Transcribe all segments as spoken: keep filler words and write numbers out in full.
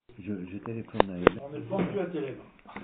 Je, je téléphone à elle. On ne pense plus à téléphone.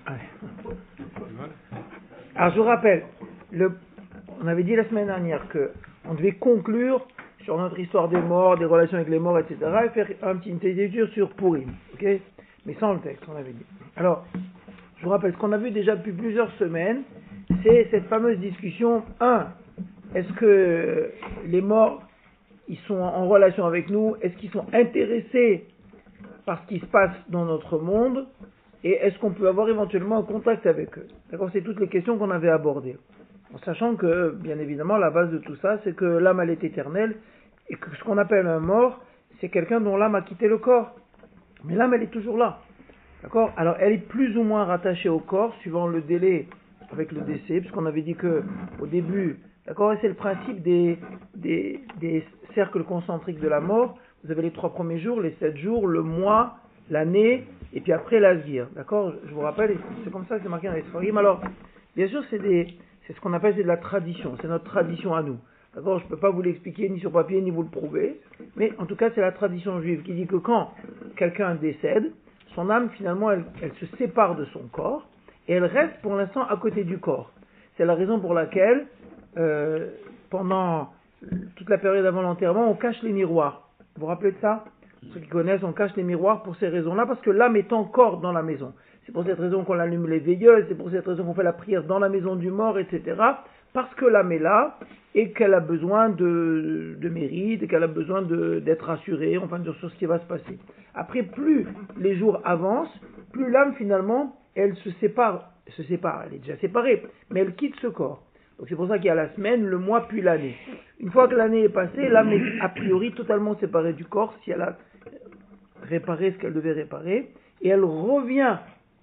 Alors je vous rappelle, le, on avait dit la semaine dernière que on devait conclure sur notre histoire des morts, des relations avec les morts, et cetera, et faire un petit, une petite étude sur Purim, ok? Mais sans le texte, on avait dit. Alors, je vous rappelle, ce qu'on a vu déjà depuis plusieurs semaines, c'est cette fameuse discussion. Un, est-ce que les morts, ils sont en relation avec nous? Est-ce qu'ils sont intéressés par ce qui se passe dans notre monde? Et est-ce qu'on peut avoir éventuellement un contact avec eux? D'accord, c'est toutes les questions qu'on avait abordées. En sachant que, bien évidemment, la base de tout ça, c'est que l'âme, elle est éternelle, et que ce qu'on appelle un mort, c'est quelqu'un dont l'âme a quitté le corps. Mais l'âme, elle est toujours là. D'accord? Alors, elle est plus ou moins rattachée au corps, suivant le délai avec le décès, puisqu'on avait dit que, au début, d'accord, et c'est le principe des, des, des cercles concentriques de la mort. Vous avez les trois premiers jours, les sept jours, le mois, l'année, et puis après l'azir. D'accord? Je vous rappelle, c'est comme ça que c'est marqué dans les Sfarim. Alors, bien sûr, c'est des, c'est ce qu'on appelle c'est de la tradition. C'est notre tradition à nous. D'accord? Je ne peux pas vous l'expliquer ni sur papier, ni vous le prouver. Mais en tout cas, c'est la tradition juive qui dit que quand quelqu'un décède, son âme, finalement, elle, elle se sépare de son corps, et elle reste pour l'instant à côté du corps. C'est la raison pour laquelle, euh, pendant toute la période avant l'enterrement, on cache les miroirs. Vous vous rappelez de ça? Ceux qui connaissent, on cache les miroirs pour ces raisons-là, parce que l'âme est encore dans la maison. C'est pour cette raison qu'on allume les veilleuses, c'est pour cette raison qu'on fait la prière dans la maison du mort, et cetera. Parce que l'âme est là, et qu'elle a besoin de, de mérite, et qu'elle a besoin de, d'être assurée, enfin, sur ce qui va se passer. Après, plus les jours avancent, plus l'âme, finalement, elle se sépare, se sépare, elle est déjà séparée, mais elle quitte ce corps. Donc c'est pour ça qu'il y a la semaine, le mois, puis l'année. Une fois que l'année est passée, l'âme est a priori totalement séparée du corps, si elle a réparé ce qu'elle devait réparer, et elle revient,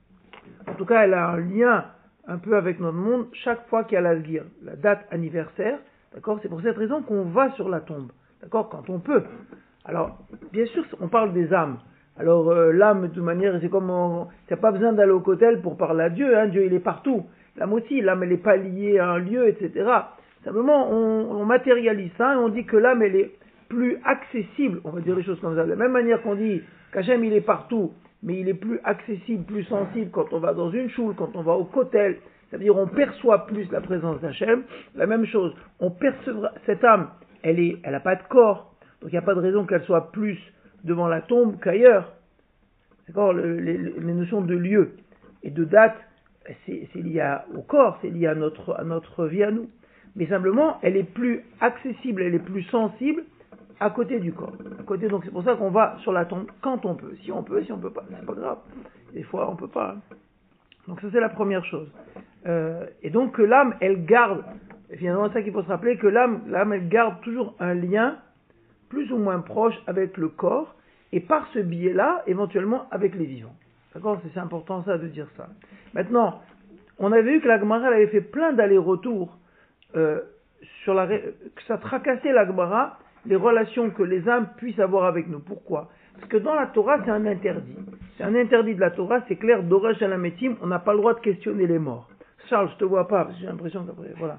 en tout cas elle a un lien un peu avec notre monde, chaque fois qu'il y a la Zgir, la date anniversaire, d'accord? C'est pour cette raison qu'on va sur la tombe, d'accord? Quand on peut. Alors, bien sûr, on parle des âmes. Alors, euh, l'âme, de toute manière, c'est comme, on n'a pas besoin d'aller au cotel pour parler à Dieu, hein? Dieu, il est partout. L'âme aussi, l'âme, elle n'est pas liée à un lieu, et cetera. Simplement, on, on matérialise ça, et on dit que l'âme, elle est plus accessible, on va dire les choses comme ça. De la même manière qu'on dit qu'Hachem, il est partout, mais il est plus accessible, plus sensible quand on va dans une choule, quand on va au kotel, c'est-à-dire on perçoit plus la présence d'Hachem. La même chose, on percevra, cette âme, elle est, elle n'a pas de corps, donc il n'y a pas de raison qu'elle soit plus devant la tombe qu'ailleurs. D'accord? Le, les, les notions de lieu et de date, c'est, c'est lié à, au corps, c'est lié à notre, à notre vie à nous. Mais simplement, elle est plus accessible, elle est plus sensible à côté du corps. À côté, donc c'est pour ça qu'on va sur la tombe quand on peut. Si on peut, si on peut pas, c'est pas grave. Des fois, on peut pas. Hein. Donc ça, c'est la première chose. Euh, et donc que l'âme, elle garde, finalement, c'est ça qu'il faut se rappeler, que l'âme, l'âme, elle garde toujours un lien plus ou moins proche avec le corps, et par ce biais-là, éventuellement, avec les vivants. D'accord? C'est, c'est important ça de dire ça. Maintenant, on avait vu que la Gemara avait fait plein d'allers-retours euh, sur la, que ça tracassait la Gemara, les relations que les âmes puissent avoir avec nous. Pourquoi? Parce que dans la Torah, c'est un interdit. C'est un interdit de la Torah, c'est clair, Doresh Alametim, on n'a pas le droit de questionner les morts. Charles, je te vois pas, parce que j'ai l'impression qu'après, voilà.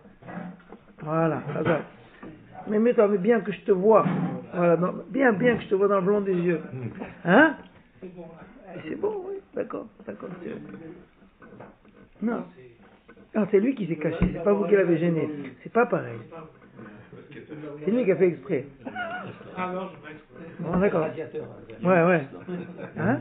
Voilà, ça va. Mais mets-toi bien que je te vois. Voilà, non, bien, bien que je te vois dans le blanc des yeux. Hein? C'est bon, oui, d'accord, d'accord. Non. Non, c'est lui qui s'est caché, c'est pas vous qui l'avez gêné. C'est pas pareil. C'est lui qui a fait exprès. Ah non, je fais exprès. Bon, d'accord. Ouais, ouais. Hein?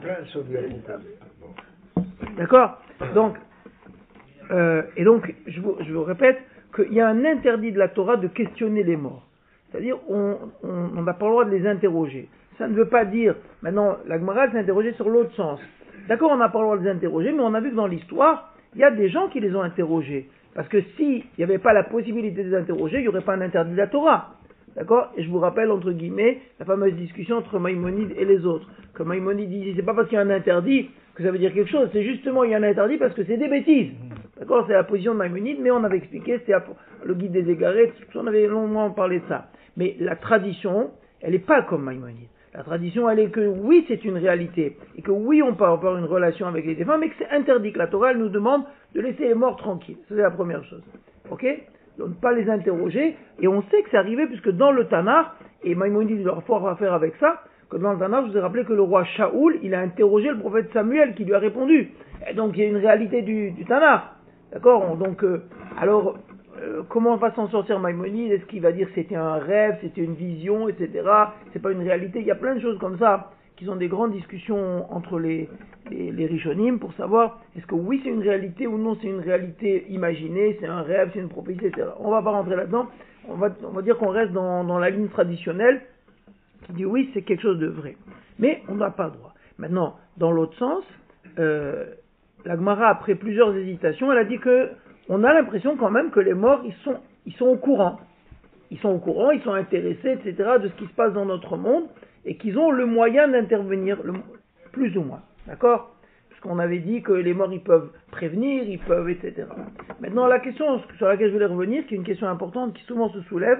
D'accord? Donc, euh, et donc, je vous, je vous répète qu'il y a un interdit de la Torah de questionner les morts. C'est-à-dire, on n'a pas le droit de les interroger. Ça ne veut pas dire, maintenant, la Gemara s'est interrogée sur l'autre sens. D'accord, on n'a pas le droit de les interroger, mais on a vu que dans l'histoire, il y a des gens qui les ont interrogés. Parce que s'il n'y avait pas la possibilité de les interroger, il n'y aurait pas un interdit de la Torah. D'accord? Et je vous rappelle, entre guillemets, la fameuse discussion entre Maïmonide et les autres. Que Maïmonide dit, c'est pas parce qu'il y a un interdit que ça veut dire quelque chose, c'est justement il y a un interdit parce que c'est des bêtises. D'accord? C'est la position de Maïmonide, mais on avait expliqué, c'était le guide des égarés, on avait longuement parlé de ça. Mais la tradition, elle n'est pas comme Maïmonide. La tradition, elle est que oui, c'est une réalité, et que oui, on peut avoir une relation avec les défunts, mais que c'est interdit, que la Torah, elle nous demande de laisser les morts tranquilles. Ça, c'est la première chose. Ok? Donc, ne pas les interroger, et on sait que c'est arrivé, puisque dans le Tanakh, et Maïmonide, il aura fort à faire avec ça, que dans le Tanakh, je vous ai rappelé que le roi Shaoul, il a interrogé le prophète Samuel qui lui a répondu. Et donc il y a une réalité du, du Tanakh. D'accord? Donc, euh, alors, euh, comment va s'en sortir Maïmonide? Est-ce qu'il va dire que c'était un rêve, c'était une vision, et cetera. C'est pas une réalité. Il y a plein de choses comme ça qui sont des grandes discussions entre les, les, les Rishonim pour savoir est-ce que oui c'est une réalité ou non c'est une réalité imaginée, c'est un rêve, c'est une prophétie, et cetera. On va pas rentrer là-dedans. On va, on va dire qu'on reste dans, dans la ligne traditionnelle qui dit oui c'est quelque chose de vrai. Mais on n'a pas le droit. Maintenant, dans l'autre sens, euh, la Gemara, après plusieurs hésitations, elle a dit que on a l'impression quand même que les morts, ils sont, ils sont au courant. Ils sont au courant, ils sont intéressés, et cetera, de ce qui se passe dans notre monde, et qu'ils ont le moyen d'intervenir, le, plus ou moins. D'accord? Parce qu'on avait dit que les morts, ils peuvent prévenir, ils peuvent, et cetera. Maintenant, la question sur laquelle je voulais revenir, qui est une question importante, qui souvent se soulève,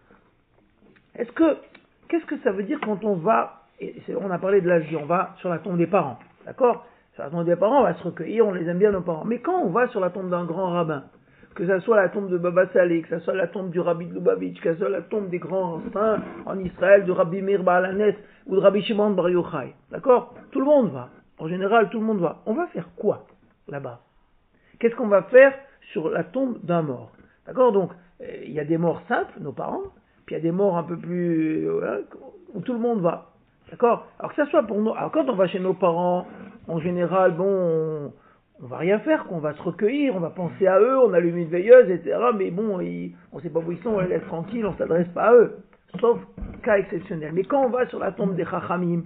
est-ce que, qu'est-ce que ça veut dire quand on va, et on a parlé de la vie, on va sur la tombe des parents, d'accord? Sur la tombe des parents, on va se recueillir, on les aime bien nos parents. Mais quand on va sur la tombe d'un grand rabbin, que ce soit la tombe de Baba Saleh, que ce soit la tombe du Rabbi de Lubavitch, que ce soit la tombe des grands saints en Israël, de Rabbi Meir Baal Hanes ou de Rabbi Shimon Bar Yochai, d'accord? Tout le monde va. En général, tout le monde va. On va faire quoi là-bas? Qu'est-ce qu'on va faire sur la tombe d'un mort? D'accord? Donc, il y a des morts simples, nos parents, puis il y a des morts un peu plus... Voilà, où tout le monde va. D'accord? Alors que ça soit pour nous... Alors quand on va chez nos parents, en général, bon... On... On va rien faire, qu'on va se recueillir, on va penser à eux, on allume une veilleuse, et cetera. Mais bon, ils, on ne sait pas où ils sont, on les laisse tranquilles, on ne s'adresse pas à eux. Sauf cas exceptionnel. Mais quand on va sur la tombe des Chachamim,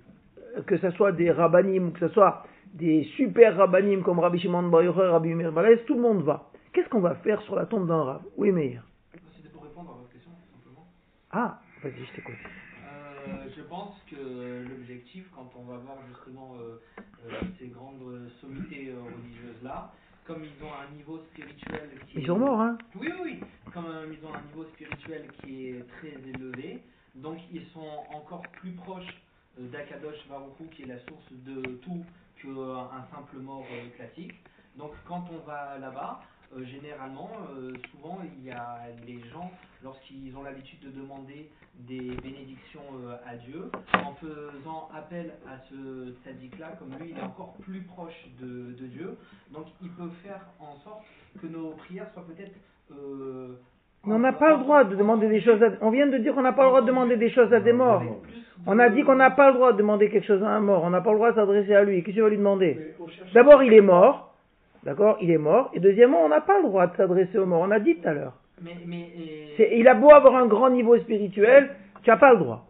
que ce soit des Rabbanim, que ce soit des super Rabbanim comme Rabbi Shimon Bar Yochai, Rabbi Meir Baal Hanes, tout le monde va. Qu'est-ce qu'on va faire sur la tombe d'un Rav? Oui, Meir. C'était pour répondre à votre question, tout simplement. Ah, vas-y, je t'écoute. Euh, je pense que l'objectif, quand on va voir justement euh, euh, ces grandes sommités euh, religieuses-là, comme ils ont un niveau spirituel qui Ils est... sont morts, hein? Oui, oui, oui. Comme euh, ils ont un niveau spirituel qui est très élevé, donc ils sont encore plus proches euh, d'Akadosh Baruch Hu, qui est la source de tout, qu'un simple mort euh, classique. Donc quand on va là-bas, Euh, généralement, euh, souvent, il y a les gens, lorsqu'ils ont l'habitude de demander des bénédictions euh, à Dieu, en faisant appel à ce tzaddik-là, comme lui, il est encore plus proche de, de Dieu, donc il peut faire en sorte que nos prières soient peut-être... Euh, Mais on n'a pas le droit de demander des choses à... On vient de dire qu'on n'a pas le droit de demander des choses à des morts. On a dit qu'on n'a pas le droit de demander quelque chose à un mort. On n'a pas le droit de s'adresser à lui. Qu'est-ce qu'on va lui demander? D'abord, il est mort. D'accord? Il est mort. Et deuxièmement, on n'a pas le droit de s'adresser aux morts. On a dit tout à l'heure. Mais, mais, et... C'est, il a beau avoir un grand niveau spirituel, tu n'as pas le droit.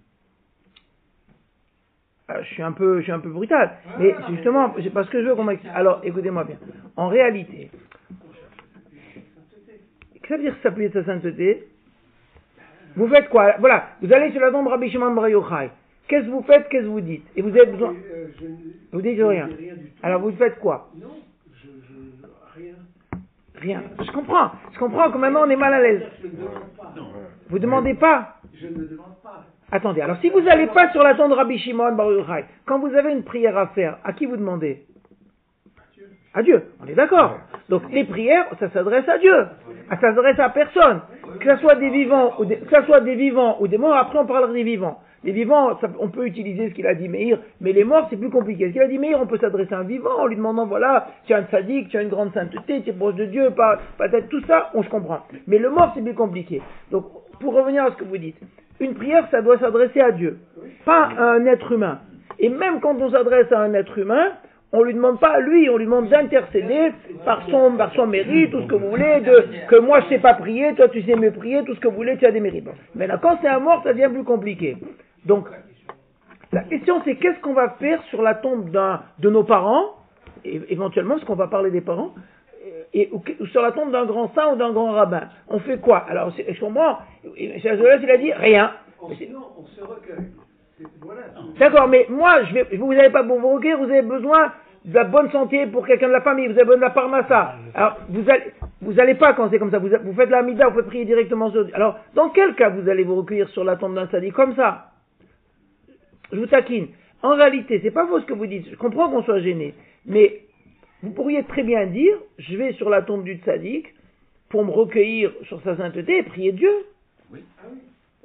Alors, je suis un peu, je suis un peu brutal. Ouais, mais non, justement, mais... c'est parce que je veux qu'on m'explique. Alors, écoutez-moi bien. En réalité, qu'est-ce que ça veut dire s'appuyer de sa sainteté? Vous faites quoi? Voilà. Vous allez sur la tombe Rabbi Shimon Bar Yochai. Qu'est-ce que vous faites? Qu'est-ce que vous dites? Et vous avez besoin... Euh, je, vous dites rien. rien du tout. Alors, vous faites quoi? Non, je, je, rien. Rien. Je comprends. Je comprends que maintenant on est mal à l'aise. Je ne demande pas. Non. Vous demandez pas? Je ne demande pas. Attendez, alors si vous n'allez pas sur la tombe de Rabbi Shimon Bar Yochai, quand vous avez une prière à faire, à qui vous demandez? Dieu. À Dieu, on est d'accord. Donc les prières, ça s'adresse à Dieu. Ça s'adresse à personne. Que ce soit des vivants ou des, que ce soit des vivants ou des morts, après on parlera des vivants. Les vivants, ça, on peut utiliser ce qu'il a dit Meir, mais les morts, c'est plus compliqué. Ce qu'il a dit Meir, on peut s'adresser à un vivant en lui demandant, voilà, tu as un tzaddik, tu as une grande sainteté, tu es proche de Dieu, pas, peut-être tout ça, on se comprend. Mais le mort, c'est plus compliqué. Donc, pour revenir à ce que vous dites, une prière, ça doit s'adresser à Dieu, pas à un être humain. Et même quand on s'adresse à un être humain, on lui demande pas à lui, on lui demande d'intercéder par son, par son mérite, tout ce que vous voulez, de, que moi je sais pas prier, toi tu sais me prier, tout ce que vous voulez, tu as des mérites. Bon. Mais là, quand c'est un mort, ça devient plus compliqué. Donc, la question c'est qu'est-ce qu'on va faire sur la tombe d'un, de nos parents, et éventuellement, parce qu'on va parler des parents, et, ou, ou sur la tombe d'un grand saint ou d'un grand rabbin. On fait quoi? Alors, je comprends, il a dit rien. Sinon, on se recueille. Voilà. D'accord, mais moi, je vais, vous n'avez pas pour vous recueillir, vous avez besoin de la bonne santé pour quelqu'un de la famille, vous avez besoin de la parnassa. Alors, vous allez, vous allez pas quand c'est comme ça, vous, vous faites la mida, vous faites prier directement sur Dieu. Alors, dans quel cas vous allez vous recueillir sur la tombe d'un sadique? Comme ça. Je vous taquine. En réalité, c'est pas faux ce que vous dites, je comprends qu'on soit gêné, mais vous pourriez très bien dire, je vais sur la tombe du sadique pour me recueillir sur sa sainteté et prier Dieu. Oui. Ah oui.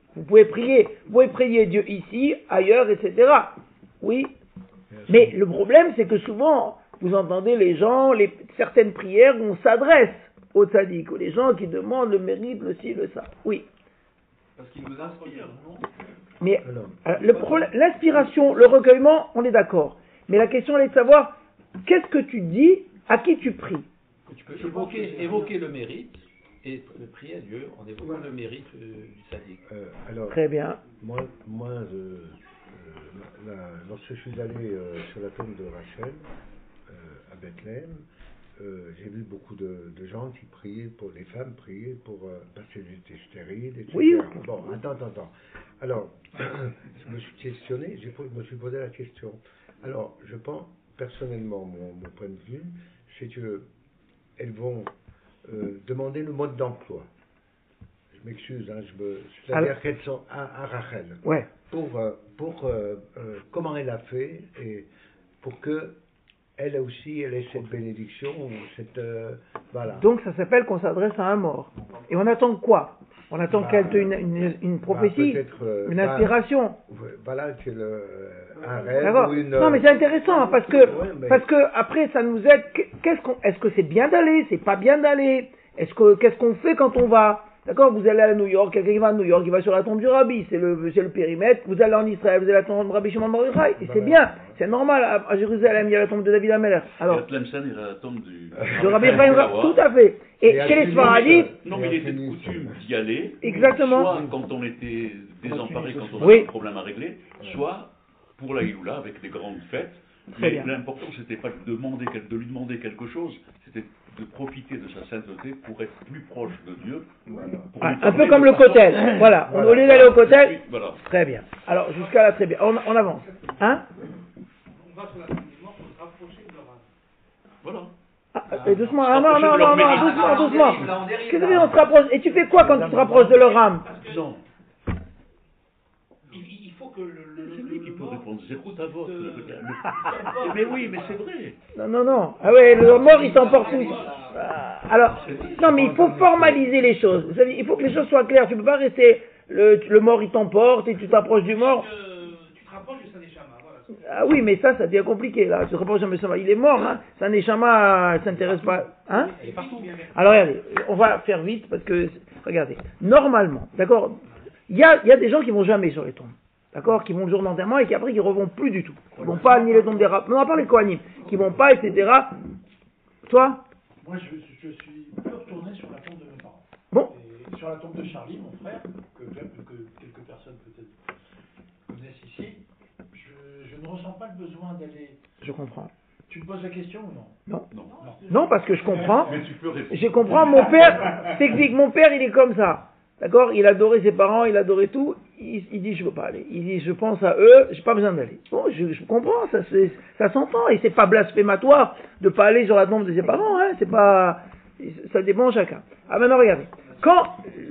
Vous pouvez prier, vous pouvez prier Dieu ici, ailleurs, et cetera. Oui. Mais le problème, c'est que souvent, vous entendez les gens, les, certaines prières où on s'adresse aux tzaddik, ou les gens qui demandent le mérite, le ci, le ça. Oui. Parce qu'il nous inspire, non? Mais euh, le problème, l'inspiration, le recueillement, on est d'accord. Mais la question, elle est de savoir, qu'est-ce que tu dis, à qui tu pries? Tu peux évoquer, évoquer le mérite et prier à Dieu en évoquant le mérite euh, du tzaddik. Euh, alors, Très bien. Moi, moi je, euh, la- lorsque je suis allé euh, sur la tombe de Rachel, euh, à Bethléem, euh, j'ai vu beaucoup de, de gens qui priaient pour les femmes, priaient pour euh, parce qu'elles étaient stériles, et cetera. Oui. Bon, attends, attends, attends. Alors, je me suis questionné, j'ai, po- je me suis posé la question. Alors, je pense, personnellement, mon, mon point de vue, c'est que elles vont euh, demander le mode d'emploi. Je m'excuse, hein, je me, c'est-à-dire Alors- qu'elles sont à, à Rachel. Ouais. Pour, euh, pour euh, euh, comment elle a fait et pour que elle aussi elle ait cette bénédiction, ou cette euh, voilà. Donc ça s'appelle qu'on s'adresse à un mort. Et on attend quoi? On attend Bah, qu'elle te une, une, une bah, prophétie, peut-être, euh, une bah, inspiration. Voilà, c'est le, un rêve D'accord. ou une. Non, mais c'est intéressant hein, parce que Ouais, mais- parce que après ça nous aide. Qu'est-ce qu'on, est-ce que c'est bien d'aller, c'est pas bien d'aller? Est-ce que qu'est-ce qu'on fait quand on va? D'accord, vous allez à New York, quelqu'un qui va à New York, il va sur la tombe du Rabbi, c'est le c'est le périmètre. Vous allez en Israël, vous allez à la tombe du Rabbi Shimon Bar Yochai, et c'est bien, c'est normal. À, à Jérusalem, il y a la tombe de David Ameller. Alors, Et à Tlemcen, il y a la tombe du... de Rabbi Ephraim, tout à fait. Et, Et à chez les Tunis, Sfaradites, Non, mais il était de coutume d'y aller, exactement. soit quand on était désemparé, quand on Oui. avait un problème à régler, soit pour la Géoula, avec des grandes fêtes. Très Mais bien. l'important, c'était pas de, demander, quel- de lui demander quelque chose, c'était de profiter de sa sainteté pour être plus proche de Dieu. pour Ah, lui un parler peu comme de le façon- cotel. Voilà, on, Voilà. au lieu d'aller au cotel, Voilà. très bien. Alors jusqu'à là, très bien. On, on avance. Hein? On va sur la tombe des morts pour se rapprocher de leur âme. Voilà. Ah, et doucement, ah, non, non, non, non, Ah, doucement, on doucement. dérive, là, on dérive, Qu'est-ce que là. tu veux, on se rapproche? Et tu fais quoi quand tu te rapproches de leur âme? Non, Il, il faut que le, le, c'est le- lui le qui peut mort répondre. Zéro ta vote. te- Le- Mais oui, mais c'est vrai. Non, non, non. Ah ouais, le mort, il t'emporte tout. Ah, alors, non, mais il faut formaliser les choses. Vous savez, il faut que les choses soient claires. Tu peux pas rester, le, le mort, il t'emporte et tu t'approches du mort. Euh, tu te rapproches du Saneshama, voilà. Ah oui, mais ça, ça devient compliqué, là. Tu te rapproches jamais ça. Il est mort, hein. Ça Neshama, ça s'intéresse pas. Hein? Elle est partout. Alors regardez, on va faire vite parce que, regardez, normalement, d'accord, il y a, il y a des gens qui vont jamais sur les tombes, d'accord, qui vont le jour d'enterrement et qui après qui revont plus du tout. Qui vont pas ni les tombes des rap, non, on va parler de Kohanim, qui vont pas, et cetera. Toi? Moi, je, je suis peu retourné sur la tombe de mes parents. Bon, Et sur la tombe de Charlie, mon frère, que, que, que quelques personnes peut-être connaissent ici, je, je ne ressens pas le besoin d'aller. je comprends. Tu me poses la question ou non? Non. Non. Non, parce que je comprends. Mais tu peux répondre. Je comprends, mon père, technique, mon père, il est comme ça. D'accord? Il adorait ses parents, il adorait tout. Il, il dit, je veux pas aller. Il dit, je pense à eux, j'ai pas besoin d'aller. Bon, je, je comprends, ça, c'est- ça s'entend. Et c'est pas blasphématoire de pas aller sur la tombe de ses parents, hein. C'est pas, ça dépend chacun. Ah, maintenant, regardez. Quand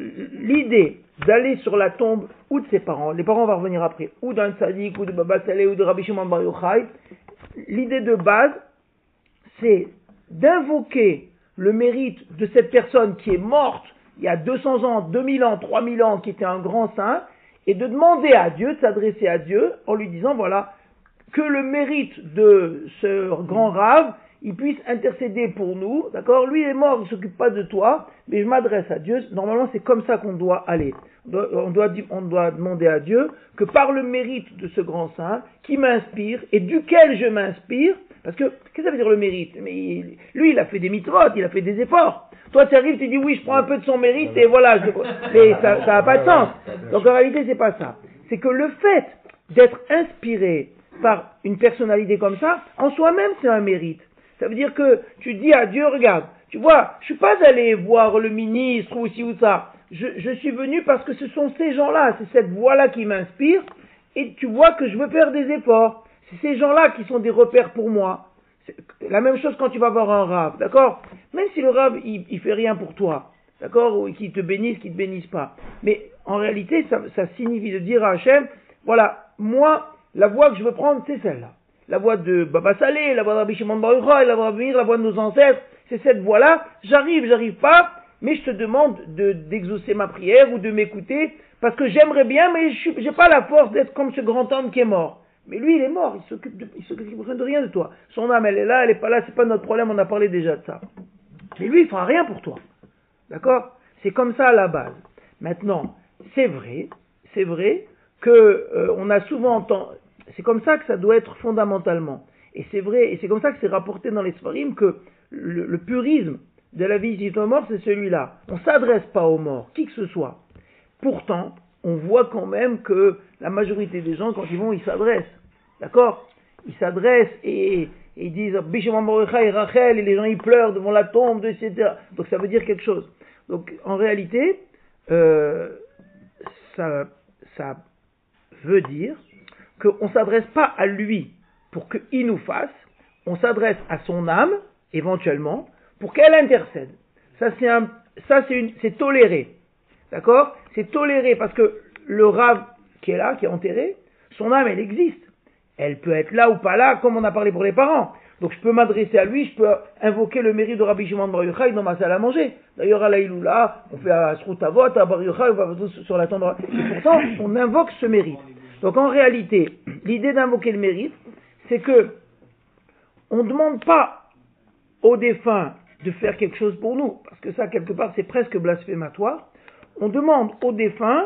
l'idée d'aller sur la tombe ou de ses parents, les parents vont revenir après, ou d'un tzaddik, ou de Baba Saleh, ou de Rabbi Shimon Bar Yochai, l'idée de base, c'est d'invoquer le mérite de cette personne qui est morte il y a deux cents ans, deux mille ans, trois mille ans, qui était un grand saint, et de demander à Dieu, de s'adresser à Dieu, en lui disant, voilà, que le mérite de ce grand rave, il puisse intercéder pour nous, d'accord? Lui est mort, il ne s'occupe pas de toi, mais je m'adresse à Dieu. Normalement, c'est comme ça qu'on doit aller. On doit, on doit, on doit demander à Dieu que par le mérite de ce grand saint, qui m'inspire, et duquel je m'inspire, parce que, qu'est-ce que ça veut dire le mérite? Mais il- lui, il a fait des mitzvot, il a fait des efforts. Toi, tu arrives, tu dis, oui, je prends un peu de son mérite, et voilà, je... mais ça n'a pas de sens. Donc, en réalité, c'est pas ça. C'est que le fait d'être inspiré par une personnalité comme ça, en soi-même, c'est un mérite. Ça veut dire que tu dis à Dieu, regarde, tu vois, je suis pas allé voir le ministre ou ci ou ça. Je, je suis venu parce que ce sont ces gens-là, c'est cette voix-là qui m'inspire, et tu vois que je veux faire des efforts. C'est ces gens-là qui sont des repères pour moi. C'est la même chose quand tu vas voir un rave, d'accord? Même si le rave, il, il fait rien pour toi, d'accord? Ou qu'il te bénisse, qu'il te bénisse pas. Mais en réalité, ça, ça signifie de dire à Hachem, voilà, moi, la voie que je veux prendre, c'est celle-là. La voie de Baba Saleh, la voie de Rabbi Shimon Bar Yochai, la voie de Rabbi Meir, la voie de nos ancêtres, c'est cette voie-là. J'arrive, j'arrive pas, mais je te demande de, d'exaucer ma prière ou de m'écouter, parce que j'aimerais bien, mais je n'ai pas la force d'être comme ce grand homme qui est mort. Mais lui, il est mort, il s'occupe de, il s'occupe de rien de toi. Son âme, elle est là, elle n'est pas là, c'est pas notre problème, on a parlé déjà de ça. Mais lui, il fera rien pour toi. D'accord? C'est comme ça à la base. Maintenant, c'est vrai, c'est vrai que euh, on a souvent entendu, c'est comme ça que ça doit être fondamentalement. Et c'est vrai, et c'est comme ça que c'est rapporté dans les Sfarim que le, le purisme de la visite aux morts, c'est celui-là. On ne s'adresse pas aux morts, qui que ce soit. Pourtant, on voit quand même que la majorité des gens, quand ils vont, ils s'adressent. D'accord? Ils s'adressent et, et ils disent Bishimam Barucha et Rachel, et les gens ils pleurent devant la tombe, et cetera. Donc ça veut dire quelque chose. Donc en réalité, euh, ça, ça veut dire qu'on ne s'adresse pas à lui pour qu'il nous fasse, on s'adresse à son âme, éventuellement, pour qu'elle intercède. Ça c'est un, ça c'est une, c'est toléré. D'accord? C'est toléré parce que le Rav qui est là, qui est enterré, son âme elle existe. Elle peut être là ou pas là, comme on a parlé pour les parents. Donc je peux m'adresser à lui, je peux invoquer le mérite de Rabbi Shimon Bar Yochai dans ma salle à manger. D'ailleurs à la Iloula, on fait à Srout Avot, à Bar Yochai, on va sur la tendre. Et pourtant, on invoque ce mérite. Donc en réalité, l'idée d'invoquer le mérite, c'est que on ne demande pas au défunt de faire quelque chose pour nous, parce que ça, quelque part, c'est presque blasphématoire. On demande au défunt,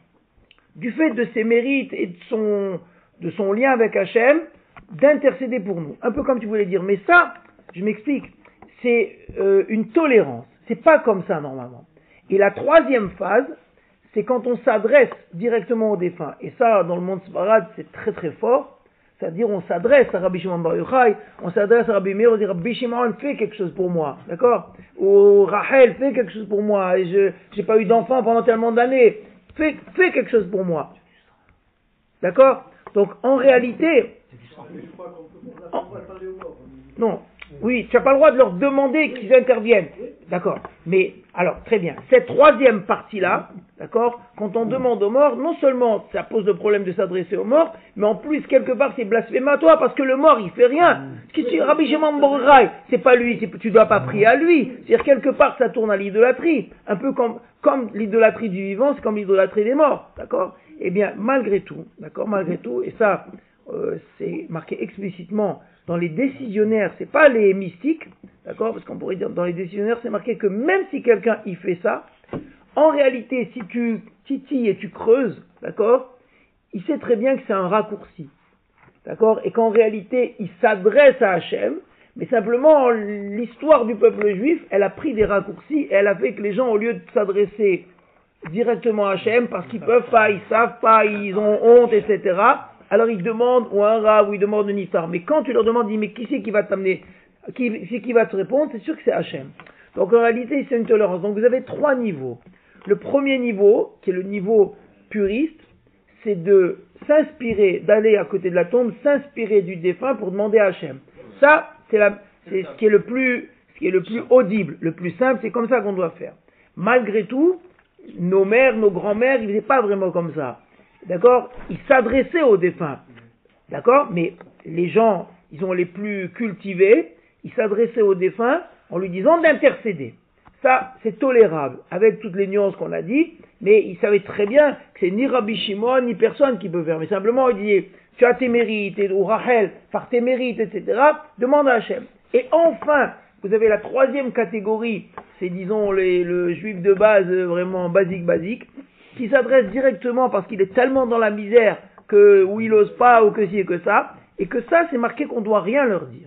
du fait de ses mérites et de son, de son lien avec Hachem, d'intercéder pour nous. Un peu comme tu voulais dire. Mais ça, je m'explique, c'est euh, une tolérance. C'est pas comme ça normalement. Et la troisième phase, c'est quand on s'adresse directement au défunt. Et ça, dans le monde sfarad, c'est très très fort. C'est-à-dire, on s'adresse à Rabbi Shimon Bar Yochai, on s'adresse à Rabbi Meir, on dit Rabbi Shimon, fais quelque chose pour moi, d'accord? Ou Rachel, fais quelque chose pour moi. Et je n'ai pas eu d'enfant pendant tellement d'années. Fais, fais quelque chose pour moi. D'accord? Donc, en réalité, en, non, oui, tu n'as pas le droit de leur demander qu'ils interviennent. D'accord. Mais, alors, très bien. Cette troisième partie-là, d'accord, quand on demande aux morts, non seulement ça pose le problème de s'adresser aux morts, mais en plus, quelque part, c'est blasphématoire parce que le mort, il fait rien. Rabbi Shimon Bar Yochai, c'est pas lui, c'est, tu dois pas prier à lui. C'est-à-dire, quelque part, ça tourne à l'idolâtrie. Un peu comme, comme l'idolâtrie du vivant, c'est comme l'idolâtrie des morts. D'accord? Eh bien, malgré tout, d'accord, malgré tout, et ça, euh, c'est marqué explicitement dans les décisionnaires, c'est pas les mystiques, d'accord, parce qu'on pourrait dire dans les décisionnaires, c'est marqué que même si quelqu'un y fait ça, en réalité, si tu titilles et tu creuses, d'accord, il sait très bien que c'est un raccourci, d'accord, et qu'en réalité, il s'adresse à Hachem, mais simplement, l'histoire du peuple juif, elle a pris des raccourcis, et elle a fait que les gens, au lieu de s'adresser directement à Hachem, parce qu'ils peuvent pas, ils savent pas, ils ont honte, et cetera, alors ils demandent, ou un rab, ou ils demandent une histoire. Mais quand tu leur demandes, dis, mais qui c'est qui va t'amener, qui c'est qui va te répondre, c'est sûr que c'est Hachem. Donc en réalité, c'est une tolérance. Donc vous avez trois niveaux. Le premier niveau, qui est le niveau puriste, c'est de s'inspirer, d'aller à côté de la tombe, s'inspirer du défunt pour demander à Hachem. Ça, c'est, la, c'est ce qui est le plus, ce qui est le plus audible, le plus simple, c'est comme ça qu'on doit faire. Malgré tout, nos mères, nos grands-mères, ils ne faisaient pas vraiment comme ça. D'accord? Ils s'adressaient aux défunts. D'accord? Mais les gens, ils ont les plus cultivés, ils s'adressaient aux défunts en lui disant d'intercéder. Ça, c'est tolérable, avec toutes les nuances qu'on a dit, mais ils savaient très bien que c'est ni Rabbi Shimon, ni personne qui peut faire. Mais simplement, il dit, tu as tes mérites, ou Rachel, par tes mérites, et cetera, demande à Hachem. Et enfin, vous avez la troisième catégorie, c'est disons les, le juif de base, vraiment basique, basique, qui s'adresse directement parce qu'il est tellement dans la misère que, ou il n'ose pas, ou que ci et que ça, et que ça, c'est marqué qu'on ne doit rien leur dire.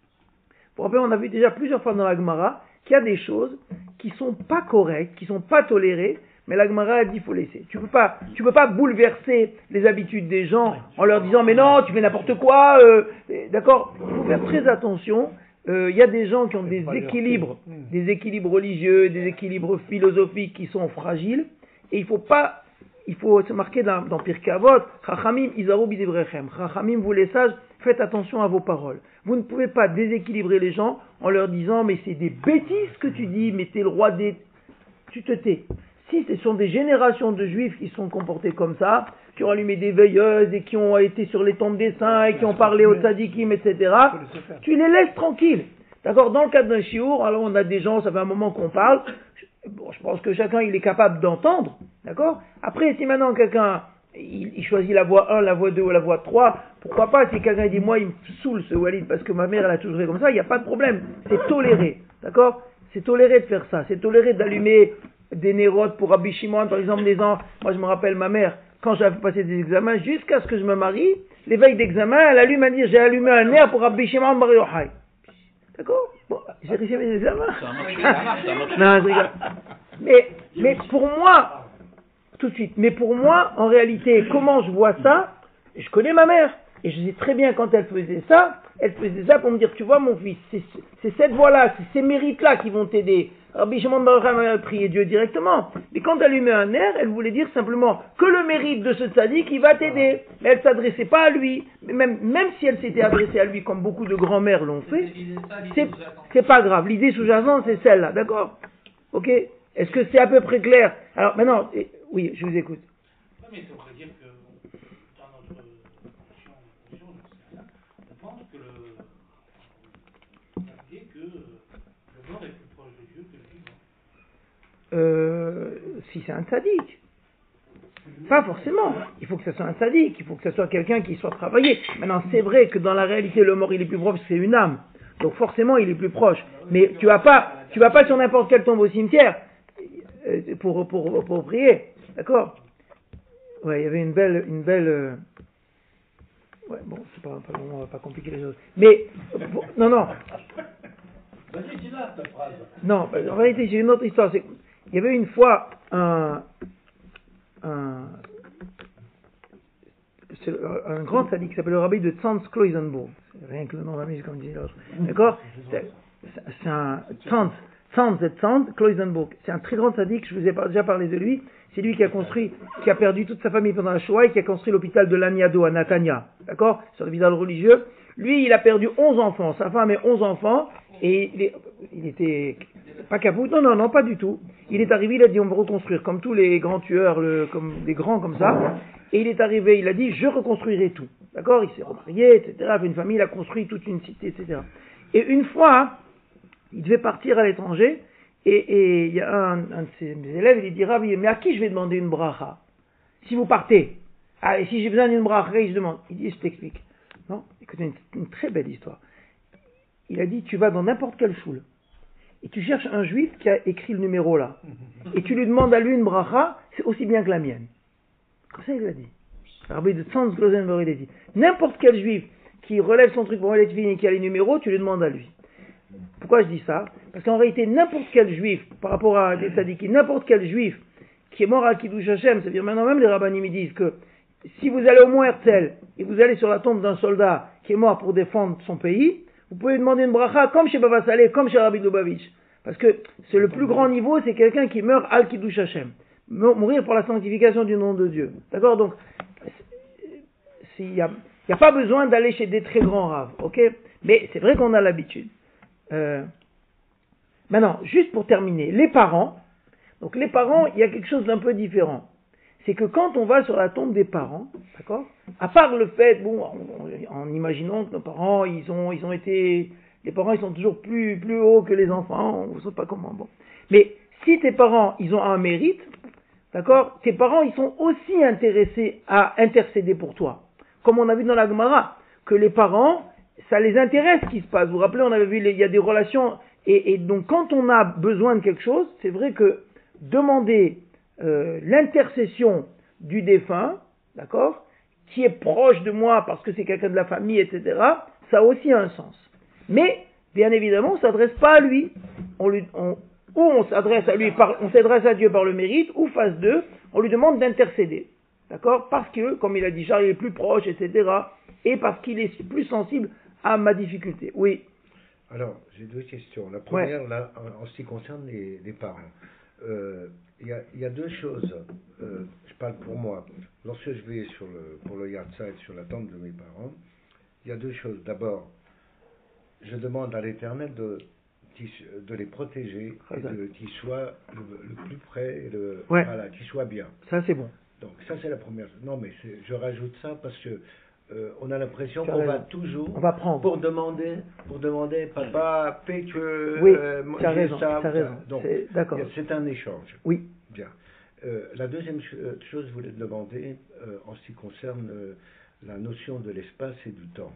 Pour rappel, on a vu déjà plusieurs fois dans la Gemara qu'il y a des choses qui sont pas correctes, qui sont pas tolérées, mais la Gemara a dit qu'il faut laisser. Tu peux pas, tu peux pas bouleverser les habitudes des gens en leur disant mais non, tu fais n'importe quoi, euh, d'accord? Il faut faire très attention. Il euh, y a des gens qui ont des équilibres, des équilibres religieux, des équilibres philosophiques qui sont fragiles, et il faut pas, il faut se marquer dans, dans Pirkei Avot, Chachamim izaru bidivrechem. Chachamim, vous les sages, faites attention à vos paroles. Vous ne pouvez pas déséquilibrer les gens en leur disant mais c'est des bêtises que tu dis, mais t'es le roi des... Tu te tais. Si ce sont des générations de juifs qui sont comportés comme ça, qui ont allumé des veilleuses et qui ont été sur les tombes des saints et qui ont parlé aux tzadikim, et cetera, tu les laisses tranquilles. D'accord? Dans le cadre d'un chiour, alors on a des gens, ça fait un moment qu'on parle, Bon, je pense que chacun il est capable d'entendre, d'accord? Après, si maintenant quelqu'un il, il choisit la voie un, la voie deux ou la voie trois, pourquoi pas? Si quelqu'un dit moi il me saoule ce Walid parce que ma mère elle a toujours fait comme ça, il n'y a pas de problème, c'est toléré, d'accord? C'est toléré de faire ça, c'est toléré d'allumer des nérotes pour Rabbi Shimon, par exemple, des ans. Moi je me rappelle ma mère, quand j'avais passé des examens, jusqu'à ce que je me marie, les veilles d'examen, elle allume à dire j'ai allumé un air pour Rabbi Shimon Bar Yochai. D'accord? Bon, j'ai réussi mes examens. Ça a marché, ça a marché, ça a marché. Non, je rigole. Mais, mais pour moi, tout de suite, mais pour moi, en réalité, comment je vois ça? Je connais ma mère. Et je sais très bien quand elle faisait ça, elle faisait ça pour me dire, tu vois mon fils, c'est, c'est cette voie-là, c'est ces mérites-là qui vont t'aider. Rabbi Shimon Bar Yochai a prié Dieu directement. Mais quand elle allumait un air, elle voulait dire simplement que le mérite de ce tzaddik, il va t'aider. Mais elle ne s'adressait pas à lui. Mais même, même si elle s'était adressée à lui, comme beaucoup de grands-mères l'ont fait, c'est, c'est pas grave. L'idée sous-jacente, c'est celle-là, d'accord? Ok? Est-ce que c'est à peu près clair? Alors maintenant, eh, oui, je vous écoute. Non, mais ça voudrait dire que dans notre fonction, fonction on pense que le, que le mort est plus proche de Dieu que le vivant. Euh, si c'est un tzaddik. Pas forcément. Il faut que ce soit un tzaddik, il faut que ce soit quelqu'un qui soit travaillé. Maintenant, c'est vrai que dans la réalité, le mort, il est plus proche, c'est une âme. Donc forcément, il est plus proche. Mais tu vas pas, tu vas pas sur n'importe quelle tombe au cimetière euh, pour, pour, pour prier. D'accord? Ouais, il y avait une belle, une belle. Euh... Ouais, bon, c'est pas, pas bon, on va pas compliquer les choses. Mais bon, non, non. Vas-y, dis-la, ta phrase. Non, en réalité, j'ai une autre histoire. C'est... Il y avait une fois un, un, un grand sadique qui s'appelle le rabbi de Tzantz-Kloisenburg. Rien que le nom d'ami, comme dit l'autre. D'accord? C'est, c'est un Tzantz, Tzantz et Tzantz-Kloisenburg. C'est un très grand sadique, je vous ai déjà parlé de lui. C'est lui qui a construit, qui a perdu toute sa famille pendant la Shoah et qui a construit l'hôpital de Laniado à Natania. D'accord? Sur le village religieux. Lui, il a perdu onze enfants. Sa femme et onze enfants. Et il, est, il était pas capoute. Non, non, non, pas du tout. Il est arrivé, il a dit on va reconstruire comme tous les grands tueurs, le, comme des grands comme ça. Et il est arrivé, il a dit je reconstruirai tout. D'accord? Il s'est remarié, et cetera. Il avait une famille, il a construit toute une cité, et cetera. Et une fois, il devait partir à l'étranger. Et, et il y a un, un de ses élèves, il dit Rabbi, mais à qui je vais demander une bracha? Si vous partez. Ah, et si j'ai besoin d'une bracha, il se demande. Il dit je t'explique. Non? Écoutez, une, une très belle histoire. Il a dit, tu vas dans n'importe quel choule, et tu cherches un juif qui a écrit le numéro là, et tu lui demandes à lui une bracha, c'est aussi bien que la mienne. Comme ça, il l'a dit. Rabbi de Tzantz-Kloisenburg, il a dit, n'importe quel juif qui relève son truc pour aller et qui a les numéros, tu lui demandes à lui. Pourquoi je dis ça? Parce qu'en réalité, n'importe quel juif, par rapport à des tzaddikim, n'importe quel juif qui est mort à Kiddush Hashem, c'est-à-dire maintenant même les rabbanim ils disent que si vous allez au Mont Herzl et vous allez sur la tombe d'un soldat qui est mort pour défendre son pays, vous pouvez demander une bracha comme chez Baba Saleh, comme chez Rabbi Lubavitch. Parce que c'est le plus grand niveau, c'est quelqu'un qui meurt al Kiddush Hashem. Mourir pour la sanctification du nom de Dieu. D'accord? Donc, il n'y a, a pas besoin d'aller chez des très grands raves. Ok? Mais c'est vrai qu'on a l'habitude. Euh, maintenant, juste pour terminer, les parents. Donc les parents, il y a quelque chose d'un peu différent. C'est que quand on va sur la tombe des parents, d'accord, à part le fait, bon, en, en imaginant que nos parents, ils ont, ils ont été, les parents, ils sont toujours plus, plus hauts que les enfants, on ne sait pas comment, bon. Mais si tes parents, ils ont un mérite, d'accord, tes parents, ils sont aussi intéressés à intercéder pour toi. Comme on a vu dans la Gemara, que les parents, ça les intéresse ce qui se passe. Vous vous rappelez, on avait vu, il y a des relations, et, et donc quand on a besoin de quelque chose, c'est vrai que demander Euh, l'intercession du défunt, d'accord, qui est proche de moi parce que c'est quelqu'un de la famille, et cetera, ça a aussi un sens. Mais, bien évidemment, on ne s'adresse pas à lui. On lui on, ou on s'adresse à lui, par, on s'adresse à Dieu par le mérite, ou phase deux, on lui demande d'intercéder. D'accord? Parce que, comme il a dit, Charles il est plus proche, et cetera, et parce qu'il est plus sensible à ma difficulté. Oui. Alors, j'ai deux questions. La première, Ouais. là, en, en ce qui concerne les, les parents. Euh, Il y, y a deux choses, euh, je parle pour moi. Lorsque je vais sur le, pour le Yahrzeit, sur la tombe de mes parents, il y a deux choses. D'abord, je demande à l'Éternel de, de les protéger, et de, qu'ils soient le, le plus près, et de, ouais. voilà, qu'ils soient bien. Ça, c'est bon. Donc, ça, c'est la première chose. Non, mais c'est, je rajoute ça parce que euh, on a l'impression Tu as qu'on raison. va toujours On va prendre. pour demander, pour demander, papa, fais que Oui, euh, moi, tu as j'ai raison, ça, tu as ou ça. raison. Donc, C'est- d'accord. c'est un échange. Oui. Bien. Euh, la deuxième ch- euh, chose que je voulais te demander, euh, en ce qui concerne euh, la notion de l'espace et du temps.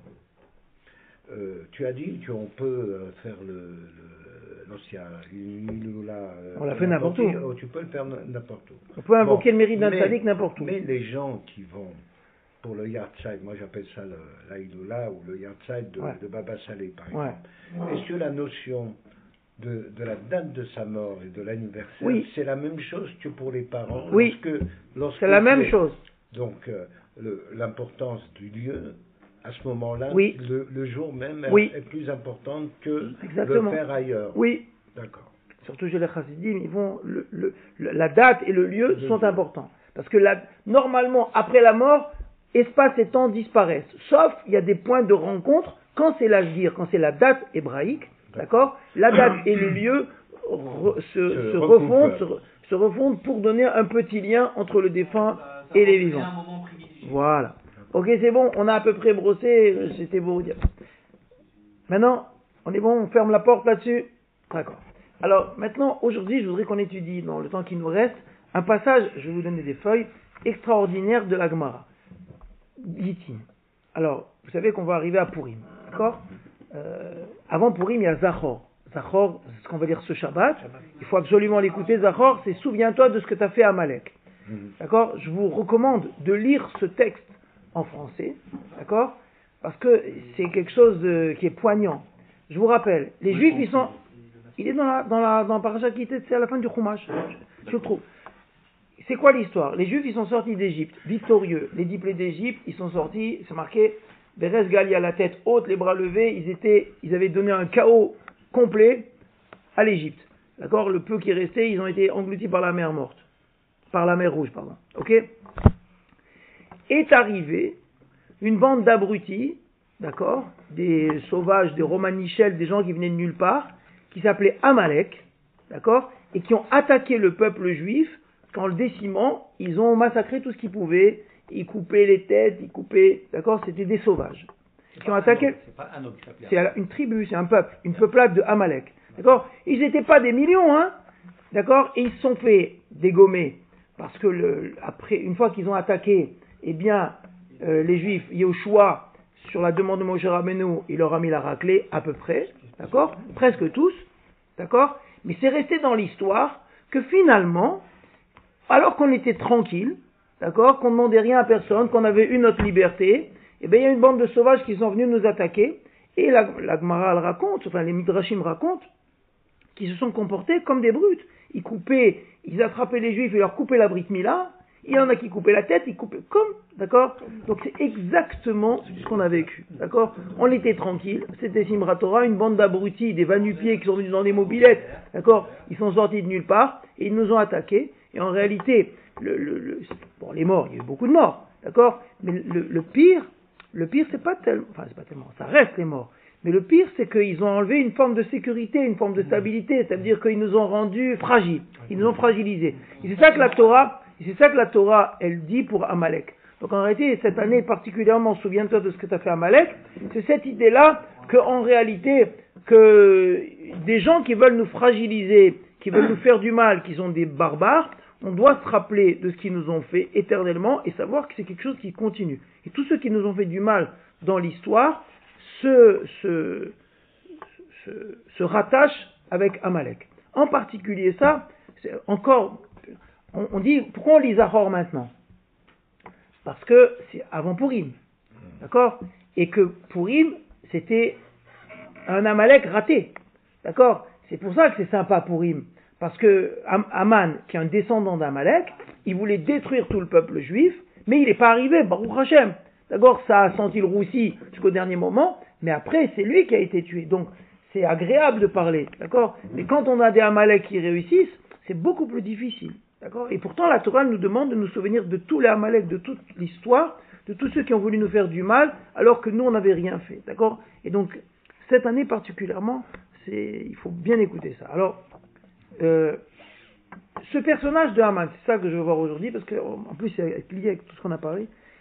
Euh, tu as dit qu'on peut euh, faire le, le l'ancien Iloula, euh, On l'a fait n'importe où. oh, tu peux le faire n- n'importe où. On peut invoquer Bon, le mérite d'un mais- tzaddik n'importe où. Mais les gens qui vont pour le Yartzeit, moi j'appelle ça le, la Iloula ou le Yartzeit de, Ouais. de Baba Saleh par Ouais. exemple. Est-ce que la notion de, de la date de sa mort et de l'anniversaire, Oui. c'est la même chose que pour les parents Oui. lorsque, lorsque C'est la même c'est- chose. Donc euh, le- l'importance du lieu, à ce moment-là, Oui. le, le jour même est, Oui. est plus importante que Exactement. le faire ailleurs. Oui. D'accord. Surtout chez les chassidim, ils vont le, le- le- la date et le lieu Le sont lieu. importants. Parce que la- normalement, après la mort, espace et temps disparaissent. Sauf, il y a des points de rencontre quand c'est l'agir, quand c'est la date hébraïque, d'accord. La date et le lieu re- se, Se se recoupent. refondent, se, re- se refondent pour donner un petit lien entre le défunt Ça- ça et les rend vivants. un moment privilégié. Voilà. Ok, c'est bon, on a à peu près brossé, euh, c'était beau dire. Maintenant, on est bon, on ferme la porte là-dessus. D'accord. Alors, maintenant, aujourd'hui, je voudrais qu'on étudie, dans le temps qui nous reste, un passage, je vais vous donner des feuilles, extraordinaires de la Gemara. Gitin. Alors, vous savez qu'on va arriver à Purim, d'accord. Euh, Avant Purim, il y a Zachor. Zachor, c'est ce qu'on va dire ce Shabbat. Il faut absolument l'écouter. Zachor, c'est souviens-toi de ce que tu as fait à Amalek. Mhm. D'accord. Je vous recommande de lire ce texte en français, d'accord, parce que c'est quelque chose de- qui est poignant. Je vous rappelle, les Juifs, ils sont, il est dans la dans la dans Parashat Kittet, c'est à la fin du Chumash, je, je le trouve. C'est quoi l'histoire? Les Juifs, ils sont sortis d'Égypte, victorieux. Les dix plaies d'Égypte, ils sont sortis, c'est marqué, Beres Gali à la tête haute, les bras levés, ils étaient, ils avaient donné un chaos complet à l'Égypte. D'accord. Le peu qui restait, ils ont été engloutis par la mer morte, par la mer rouge, pardon. Ok. Est arrivée une bande d'abrutis, d'accord, des sauvages, des romanichels, des gens qui venaient de nulle part, qui s'appelaient Amalek, d'accord, et qui ont attaqué le peuple juif. Qu'en le décimant, ils ont massacré tout ce qu'ils pouvaient, ils coupaient les têtes, ils coupaient, d'accord, c'était des sauvages. C'est Qui ont pas un attaqué, homme, c'est pas un homme qui s'appelait c'est une tribu, c'est un peuple, une peuplade de Amalek, d'accord. Ils n'étaient pas des millions, hein, d'accord, et ils se sont fait dégommer, parce que le, après, une fois qu'ils ont attaqué, eh bien, euh, les Juifs, Yehoshua, sur la demande de Moshe Rabbeinu, il leur a mis la raclée à peu près, d'accord, presque tous, d'accord, mais c'est resté dans l'histoire que finalement, alors qu'on était tranquille, d'accord, qu'on ne demandait rien à personne, qu'on avait eu notre liberté, eh bien il y a une bande de sauvages qui sont venus nous attaquer, et la, la Gemara elle raconte, enfin les Midrashim racontent, qu'ils se sont comportés comme des brutes. Ils coupaient, ils attrapaient les Juifs et leur coupaient la Brit Mila, il y en a qui coupaient la tête, ils coupaient comme, d'accord. Donc c'est exactement ce qu'on a vécu, d'accord. On était tranquille, c'était Simrat Torah, une bande d'abrutis, des va-nu-pieds qui sont venus dans des mobilettes, d'accord. Ils sont sortis de nulle part et ils nous ont attaqués. Et en réalité, le, le, le, bon, les morts, il y a eu beaucoup de morts, d'accord. Mais le, le pire, le pire, c'est pas tellement, enfin c'est pas tellement, ça reste les morts. Mais le pire, c'est qu'ils ont enlevé une forme de sécurité, une forme de stabilité, c'est-à-dire qu'ils nous ont rendus fragiles, ils nous ont fragilisés. Et c'est ça que la Torah, et c'est ça que la Torah, elle dit pour Amalek. Donc en réalité, cette année particulièrement, souviens-toi de ce que tu as fait à Amalek, c'est cette idée-là qu'en réalité, que des gens qui veulent nous fragiliser, qui veulent nous faire du mal, qui sont des barbares, on doit se rappeler de ce qu'ils nous ont fait éternellement et savoir que c'est quelque chose qui continue. Et tous ceux qui nous ont fait du mal dans l'histoire se, se, se, se rattachent avec Amalek. En particulier ça, c'est encore, on, on dit, pourquoi on lit Zachor maintenant? Parce que c'est avant Purim, d'accord? Et que Purim, c'était un Amalek raté, d'accord? C'est pour ça que c'est sympa Purim. Parce que Aman, qui est un descendant d'Amalek, il voulait détruire tout le peuple juif, mais il n'est pas arrivé, Baruch Hashem. D'abord, ça a senti le roussi jusqu'au dernier moment, mais après, c'est lui qui a été tué. Donc, c'est agréable de parler, d'accord? Mais quand on a des Amalek qui réussissent, c'est beaucoup plus difficile, d'accord? Et pourtant, la Torah nous demande de nous souvenir de tous les Amalek, de toute l'histoire, de tous ceux qui ont voulu nous faire du mal, alors que nous, on n'avait rien fait, d'accord? Et donc, cette année particulièrement, c'est, il faut bien écouter ça. Alors, Euh, ce personnage de Haman, c'est ça que je veux voir aujourd'hui, parce qu'en plus c'est lié avec tout ce qu'on a parlé.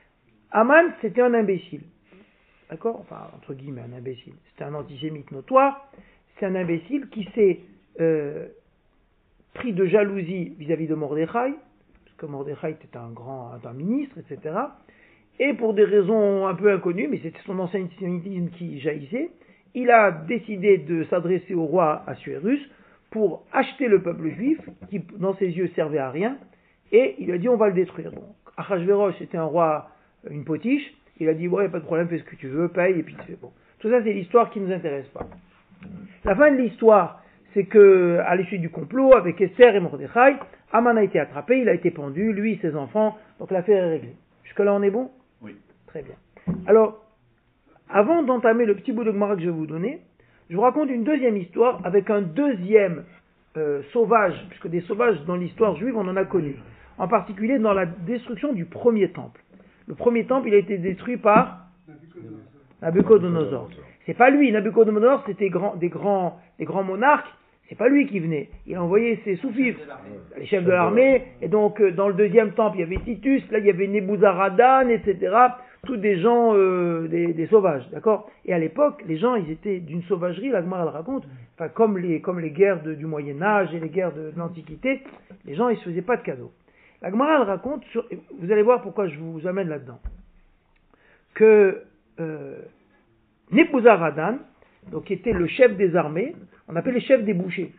Aman, c'était un imbécile. D'accord? Enfin, entre guillemets, un imbécile. C'était un antisémite notoire. C'est un imbécile qui s'est euh, pris de jalousie vis-à-vis de Mordechai, parce que Mordechai était un grand un ministre, et cetera. Et pour des raisons un peu inconnues, mais c'était son antisémitisme qui jaillissait, il a décidé de s'adresser au roi Assuérus pour acheter le peuple juif, qui dans ses yeux servait à rien, et il a dit on va le détruire. Donc, Achashverosh était un roi, une potiche, il a dit ouais, pas de problème, fais ce que tu veux, paye, et puis c'est bon. Tout ça, c'est l'histoire qui ne nous intéresse pas. La fin de l'histoire, c'est que, à l'issue du complot, avec Esther et Mordechai, Aman a été attrapé, il a été pendu, lui, ses enfants, donc l'affaire est réglée. Jusque-là, on est bon? Oui. Très bien. Alors, avant d'entamer le petit bout de Gemara que je vais vous donner, je vous raconte une deuxième histoire avec un deuxième euh, sauvage, puisque des sauvages dans l'histoire juive, on en a connu. En particulier dans la destruction du premier temple. Le premier temple, il a été détruit par Nabuchodonosor. C'est pas lui, Nabuchodonosor, c'était grand, des, grands, des grands monarques, c'est pas lui qui venait. Il a envoyé ses sous-fifres, les chefs de l'armée, et donc euh, dans le deuxième temple, il y avait Titus, là il y avait Nebuzaradan, et cetera. Tous des gens, euh, des, des sauvages, d'accord? Et à l'époque, les gens, ils étaient d'une sauvagerie, la Gemara le raconte, enfin comme les, comme les guerres de, du Moyen-Âge et les guerres de, de l'Antiquité, les gens, ils se faisaient pas de cadeaux. La Gemara le raconte, sur, vous allez voir pourquoi je vous amène là-dedans, que euh, Nebuzaradan, donc qui était le chef des armées, on appelle les chefs des bouchers,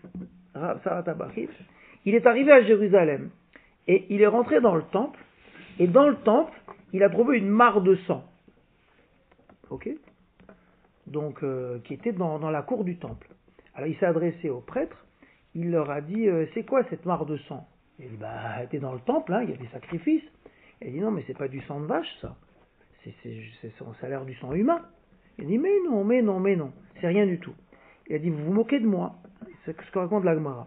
il est arrivé à Jérusalem, et il est rentré dans le temple, et dans le temple, il a trouvé une mare de sang, ok, donc euh, qui était dans, dans la cour du temple. Alors il s'est adressé aux prêtres, il leur a dit euh, c'est quoi cette mare de sang? Il a dit bah elle était dans le temple, hein, il y a des sacrifices. Il a dit non mais c'est pas du sang de vache ça, c'est, c'est, c'est, ça a l'air du sang humain. Il a dit mais non, mais non, mais non, c'est rien du tout. Il a dit vous vous moquez de moi, c'est ce que raconte la Gemara.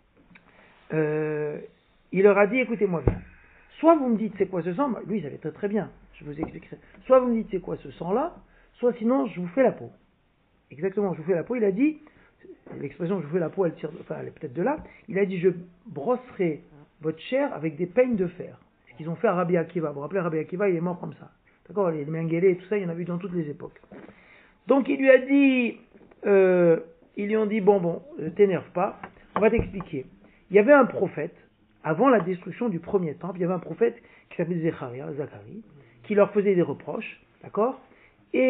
Euh, il leur a dit écoutez-moi bien. Soit vous me dites c'est quoi ce sang, lui il savait très très bien, je vous expliquerai. Soit vous me dites c'est quoi ce sang-là, soit sinon je vous fais la peau. Exactement, je vous fais la peau, il a dit, l'expression je vous fais la peau, elle tire, enfin elle est peut-être de là, il a dit je brosserai votre chair avec des peignes de fer. Ce qu'ils ont fait à Rabbi Akiva, vous vous rappelez Rabbi Akiva il est mort comme ça. D'accord, les Mengele et tout ça, il y en a vu dans toutes les époques. Donc il lui a dit, euh, ils lui ont dit bon bon, ne t'énerve pas, on va t'expliquer. Il y avait un prophète, avant la destruction du premier temple, il y avait un prophète qui s'appelait Zecharia, Zacharie, qui leur faisait des reproches, d'accord, et,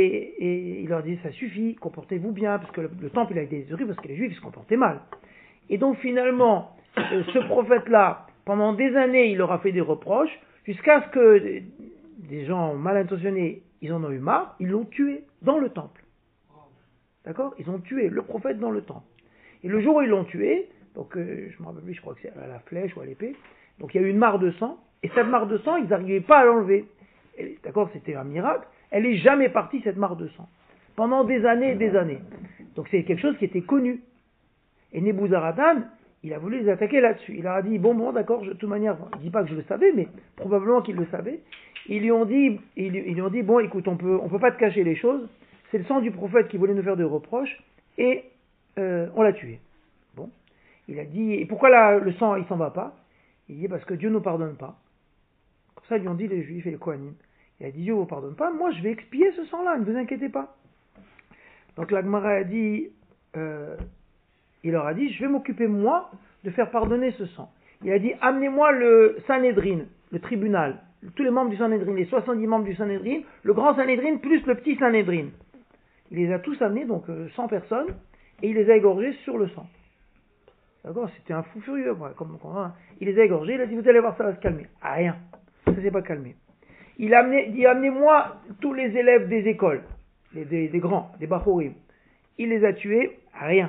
et il leur disait ça suffit, comportez-vous bien, parce que le, le temple il a été détruit parce que les Juifs se comportaient mal. Et donc finalement, euh, ce prophète-là, pendant des années, il leur a fait des reproches, jusqu'à ce que des gens mal intentionnés, ils en ont eu marre, ils l'ont tué dans le temple. D'accord? Ils ont tué le prophète dans le temple. Et le jour où ils l'ont tué, donc euh, je me rappelle plus, je crois que c'est à la flèche ou à l'épée, donc il y a eu une mare de sang, et cette mare de sang, ils n'arrivaient pas à l'enlever. Et, d'accord, c'était un miracle, elle n'est jamais partie cette mare de sang. Pendant des années et des années. Donc c'est quelque chose qui était connu. Et Nebuzaradan, il a voulu les attaquer là-dessus. Il leur a dit, bon, bon, d'accord, je, de toute manière, il ne dit pas que je le savais, mais probablement qu'il le savait. Ils lui ont dit, ils, ils lui ont dit, bon, écoute, on peut, on peut pas te cacher les choses, c'est le sang du prophète qui voulait nous faire des reproches, et euh, on l'a tué. Bon. Il a dit, et pourquoi là, le sang, il s'en va pas? Il dit, parce que Dieu ne nous pardonne pas. Comme ça, ils lui ont dit les Juifs et les Kohanim. Il a dit, Dieu ne vous pardonne pas, moi je vais expier ce sang-là, ne vous inquiétez pas. Donc la Gemara a dit, euh, il leur a dit, je vais m'occuper moi de faire pardonner ce sang. Il a dit, amenez-moi le Sanhédrin, le tribunal, tous les membres du Sanhédrin, les soixante-dix membres du Sanhédrin, le grand Sanhédrin plus le petit Sanhédrin. Il les a tous amenés, donc euh, cent personnes, et il les a égorgés sur le sang. D'accord, c'était un fou furieux. Ouais, comme, comme, hein. Il les a égorgés, il a dit, vous allez voir, ça va se calmer. Ah, rien, ça s'est pas calmé. Il a amené, dit, amenez-moi tous les élèves des écoles, les, des, des grands, des Bachorim. Il les a tués, rien.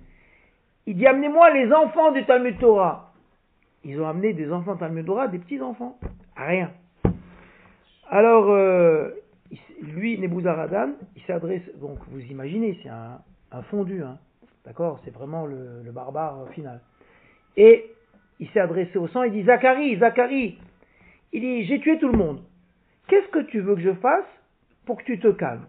Il dit, amenez-moi les enfants du Talmud Torah. Ils ont amené des enfants du Talmud Torah, des petits-enfants, rien. Alors, euh, lui, Nebuzaradan, il s'adresse, donc vous imaginez, c'est un, un fondu, hein, d'accord, c'est vraiment le, le barbare final. Et il s'est adressé au sang, il dit, Zacharie, Zacharie, il dit, j'ai tué tout le monde. Qu'est-ce que tu veux que je fasse pour que tu te calmes?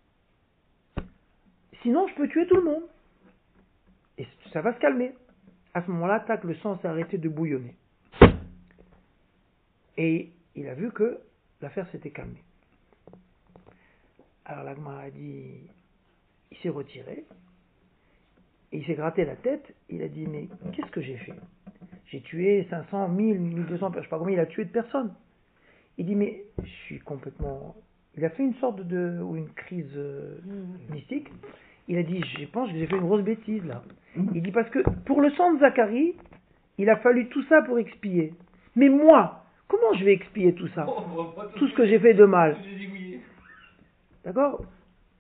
Sinon, je peux tuer tout le monde. Et ça va se calmer. À ce moment-là, tac, le sang s'est arrêté de bouillonner. Et il a vu que l'affaire s'était calmée. Alors la Gemara a dit, il s'est retiré, et il s'est gratté la tête, il a dit, mais qu'est-ce que j'ai fait? J'ai tué cinq cents, mille, mille deux cents, je ne sais pas combien il a tué de personnes. Il dit, mais je suis complètement... Il a fait une sorte de... ou une crise euh, mystique. Il a dit, je pense que j'ai fait une grosse bêtise là. Il dit, parce que pour le sang de Zacharie, il a fallu tout ça pour expier. Mais moi, comment je vais expier tout ça? Tout ce que j'ai fait de mal. D'accord?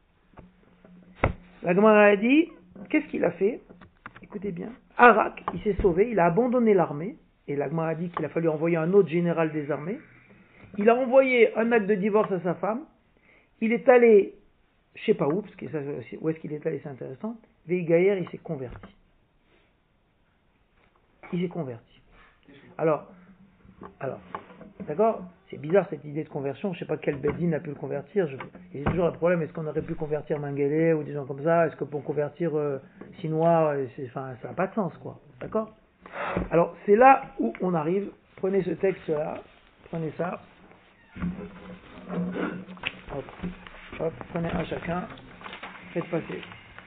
La Gemara a dit, qu'est-ce qu'il a fait? Écoutez bien. Arak, il s'est sauvé, il a abandonné l'armée. Et la Gemara a dit qu'il a fallu envoyer un autre général des armées. Il a envoyé un acte de divorce à sa femme. Il est allé, je ne sais pas où, parce que ça, où est-ce qu'il est allé, c'est intéressant. Veigaïr, il s'est converti. Il s'est converti. Alors, alors, d'accord, c'est bizarre cette idée de conversion. Je ne sais pas quel Bedin a pu le convertir. Je, et c'est toujours le problème, est-ce qu'on aurait pu convertir Mengele ou des gens comme ça? Est-ce que pour convertir euh, Sinois, c'est, enfin, ça n'a pas de sens, quoi. D'accord? Alors, c'est là où on arrive. Prenez ce texte-là, prenez ça. Hop, hop, prenez un chacun, faites passer.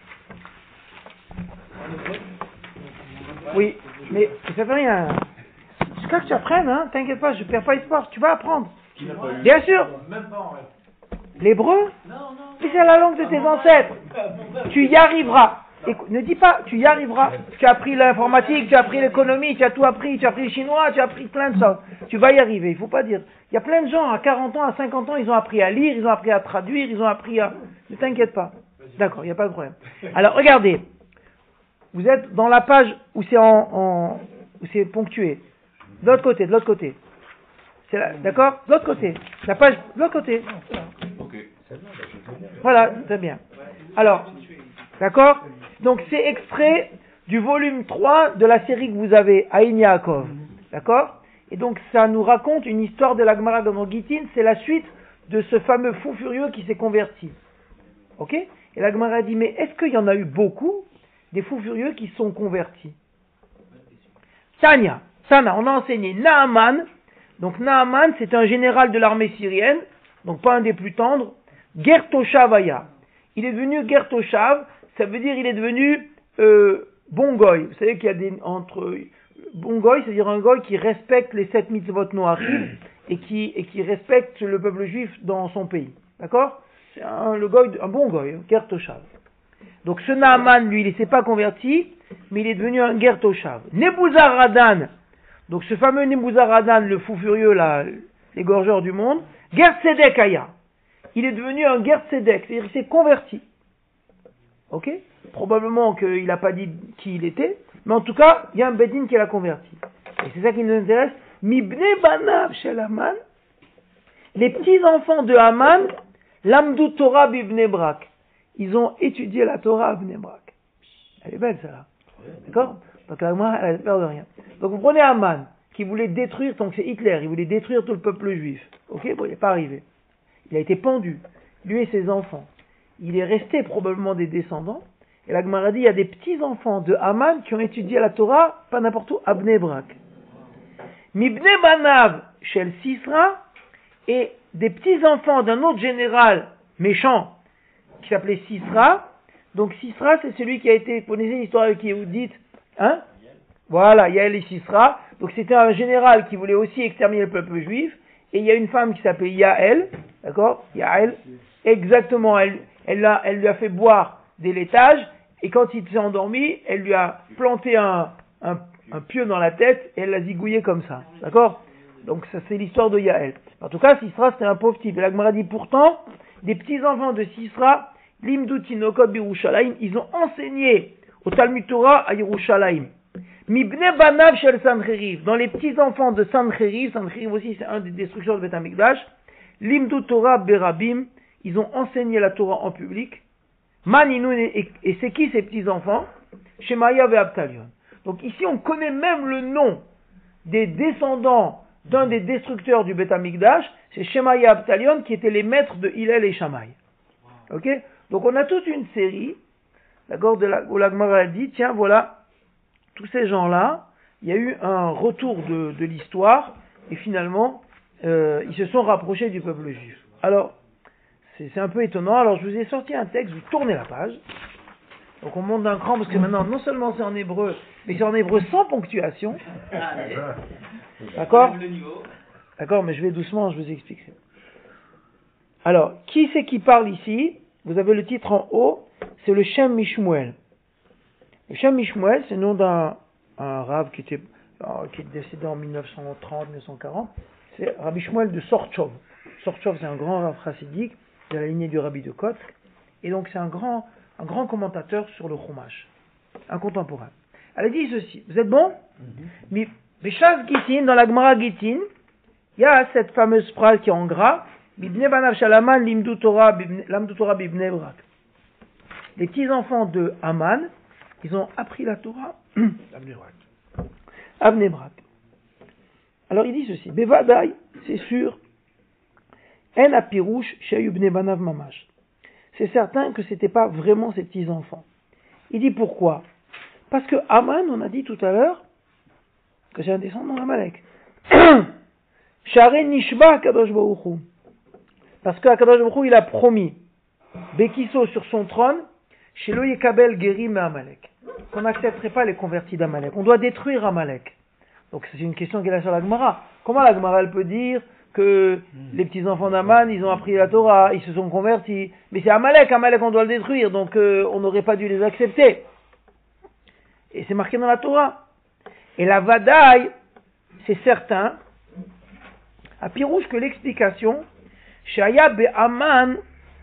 Oui, mais ça fait rien. Jusqu'à que tu apprennes, hein, t'inquiète pas, je perds pas espoir, tu vas apprendre. Bien sûr. L'hébreu, si c'est la langue de tes ancêtres, tu y arriveras. Écoute, ne dis pas, tu y arriveras. Tu as appris l'informatique, tu as appris l'économie, tu as tout appris, tu as appris le chinois, tu as appris plein de choses. Tu vas y arriver, il ne faut pas dire. Il y a plein de gens, à quarante ans, à cinquante ans, ils ont appris à lire, ils ont appris à traduire, ils ont appris à... Ne t'inquiète pas. D'accord, il n'y a pas de problème. Alors, regardez. Vous êtes dans la page où c'est en, en où c'est ponctué. De l'autre côté, de l'autre côté. C'est là, d'accord? De l'autre côté. La page, de l'autre côté. Ok. Voilà, très bien. Alors, d'accord? Donc c'est extrait du volume trois de la série que vous avez, Aïn Yaakov. D'accord? Et donc ça nous raconte une histoire de la Gemara Gamor Gittin, c'est la suite de ce fameux fou furieux qui s'est converti. Ok? Et la Gemara dit, mais est-ce qu'il y en a eu beaucoup des fous furieux qui sont convertis? Tania, Sana, on a enseigné Naaman. Donc Naaman, c'est un général de l'armée syrienne, donc pas un des plus tendres. Gertoshavaya. Il est devenu Gertoshav, ça veut dire il est devenu euh, bon goy. Vous savez qu'il y a des entre bon goy, c'est-à-dire un goy qui respecte les sept mitzvot noachim et qui et qui respecte le peuple juif dans son pays. D'accord? C'est un le goy, un bon goy, Gertoshav. Donc ce Naaman, lui, il ne s'est pas converti, mais il est devenu un Gertoshav. Nebuzaradan, donc ce fameux Nebuzaradan, le fou furieux là, l'égorgeur du monde, Gertzedek Aya. Il est devenu un Gertzedek, c'est-à-dire qu'il s'est converti. Ok? Probablement qu'il n'a pas dit qui il était, mais en tout cas, il y a un Bedin qui l'a converti. Et c'est ça qui nous intéresse. Mibne Banav Shel Haman, les petits-enfants de Haman, Lamdu Torah Bibne Brak. Ils ont étudié la Torah à Bnei Brak. Elle est belle, celle-là. D'accord? Donc la Gemara, elle a peur de rien. Donc vous prenez Haman, qui voulait détruire, donc c'est Hitler, il voulait détruire tout le peuple juif. Ok? Bon, il n'est pas arrivé. Il a été pendu, lui et ses enfants. Il est resté probablement des descendants. Et la Gemara dit, il y a des petits-enfants de Haman qui ont étudié la Torah, pas n'importe où, à Bnei Brak. Mibne Banav Shel Sisra, et des petits-enfants d'un autre général méchant, qui s'appelait Sisra. Donc Sisra, c'est celui qui a été, vous connaissez l'histoire avec Yehudit, hein? Voilà, Yael et Sisra. Donc c'était un général qui voulait aussi exterminer le peuple juif. Et il y a une femme qui s'appelait Yael, d'accord? Yael, exactement, elle, elle, a, elle lui a fait boire des laitages, et quand il s'est endormi, elle lui a planté un, un, un pieu dans la tête, et elle l'a zigouillé comme ça, d'accord? Donc ça c'est l'histoire de Yael. En tout cas, Sisra c'était un pauvre type. Et la Gemara dit pourtant, des petits-enfants de Sisra, Limdu Tinokot Birushalayim, ils ont enseigné au Talmud Torah à Yerushalayim. Mibne Banav Shel Sancheriv, dans les petits-enfants de Sancheriv, Sancheriv aussi c'est un des destructeurs de Beth Amikdash, Limdu Torah Berabim, ils ont enseigné la Torah en public. Maninun, et, et c'est qui ces petits-enfants? Shemaya ve Abtalion. Donc ici on connaît même le nom des descendants d'un des destructeurs du Beth Amikdash, c'est Shemaya et Abtalion qui étaient les maîtres de Hillel et Shammai. Ok? Donc on a toute une série, d'accord, de la, où la Gemara a dit, tiens voilà, tous ces gens-là, il y a eu un retour de, de l'histoire, et finalement, euh, ils se sont rapprochés du peuple juif. Alors, c'est, c'est un peu étonnant. Alors, je vous ai sorti un texte, vous tournez la page. Donc, on monte d'un cran parce que maintenant, non seulement c'est en hébreu, mais c'est en hébreu sans ponctuation. D'accord ? D'accord, mais je vais doucement, je vous explique. Alors, qui c'est qui parle ici ? Vous avez le titre en haut, c'est le Shem Mishmuel. Le Shem Mishmuel, c'est le nom d'un un rave qui était, qui est décédé en mille neuf cent trente mille neuf cent quarante. C'est Rabbi Shmuel de Sortchov. Sortchov, c'est un grand rave chassidique de la lignée du Rabbi de Kotsk. Et donc, c'est un grand, un grand commentateur sur le Chumash, un contemporain. Elle a dit ceci, vous êtes bon ? Mais Beshaz Gitin, dans la Gemara Gitin, il y a cette fameuse phrase qui est en gras, Bibne Banav Shalaman, Limdu Torah, Lamdu Torah Bibne Brak. Les petits-enfants de Haman, ils ont appris la Torah à Bnei Brak. Alors il dit ceci, Bevadai, c'est sûr, En Apirouche, Shayu Bnei Banav Mamash. C'est certain que ce n'était pas vraiment ses petits-enfants. Il dit pourquoi ? Parce que Haman, on a dit tout à l'heure, que c'est un descendant d'Amalek. Share Nishba Kadosh Baruch Hu. Parce que Kadosh Baruch Hu, il a promis, Bekiso sur son trône, chez Lo Yekabel Gerim et Amalek, qu'on n'accepterait pas les convertis d'Amalek. On doit détruire Amalek. Donc c'est une question qu'elle a sur la Gemara. Comment la Gemara elle peut dire que les petits-enfants d'Aman, ils ont appris la Torah, ils se sont convertis, mais c'est Amalek, Amalek on doit le détruire, donc euh, on n'aurait pas dû les accepter. Et c'est marqué dans la Torah. Et la Vadaï, c'est certain, à Pirouche que l'explication, Shaya be'aman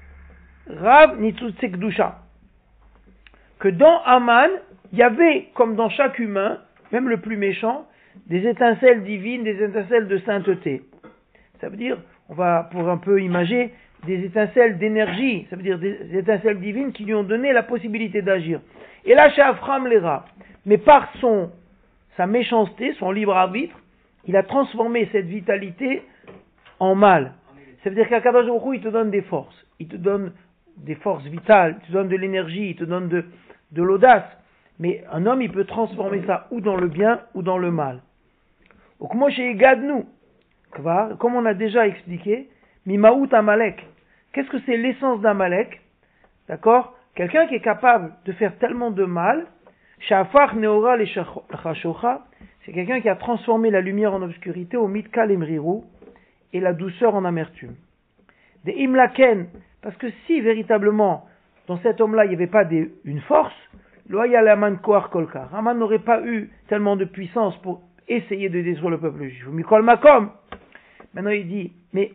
Rav Nitzutze Kedusha, que dans Haman, il y avait, comme dans chaque humain, même le plus méchant, des étincelles divines, des étincelles de sainteté. Ça veut dire, on va pour un peu imager, des étincelles d'énergie, ça veut dire des étincelles divines qui lui ont donné la possibilité d'agir. Et là, chez Afram Lera, mais par son, sa méchanceté, son libre arbitre, il a transformé cette vitalité en mal. Ça veut dire qu'Akadosh Baruch Hu, il te donne des forces, il te donne des forces vitales, il te donne de l'énergie, il te donne de, de l'audace. Mais un homme, il peut transformer ça ou dans le bien ou dans le mal. Donc moi, chez Gadnu, comme on a déjà expliqué, Mimaout Amalek. Qu'est-ce que c'est l'essence d'Amalek? D'accord? Quelqu'un qui est capable de faire tellement de mal, Shafar Neora le Chashocha, c'est quelqu'un qui a transformé la lumière en obscurité au Mitka l'Emriru et la douceur en amertume. Des Imlaken, parce que si véritablement dans cet homme-là il n'y avait pas des, une force, Loya Laman Koar Kolkar, Haman n'aurait pas eu tellement de puissance pour essayer de détruire le peuple juif. Mikol Makom. Maintenant il dit, mais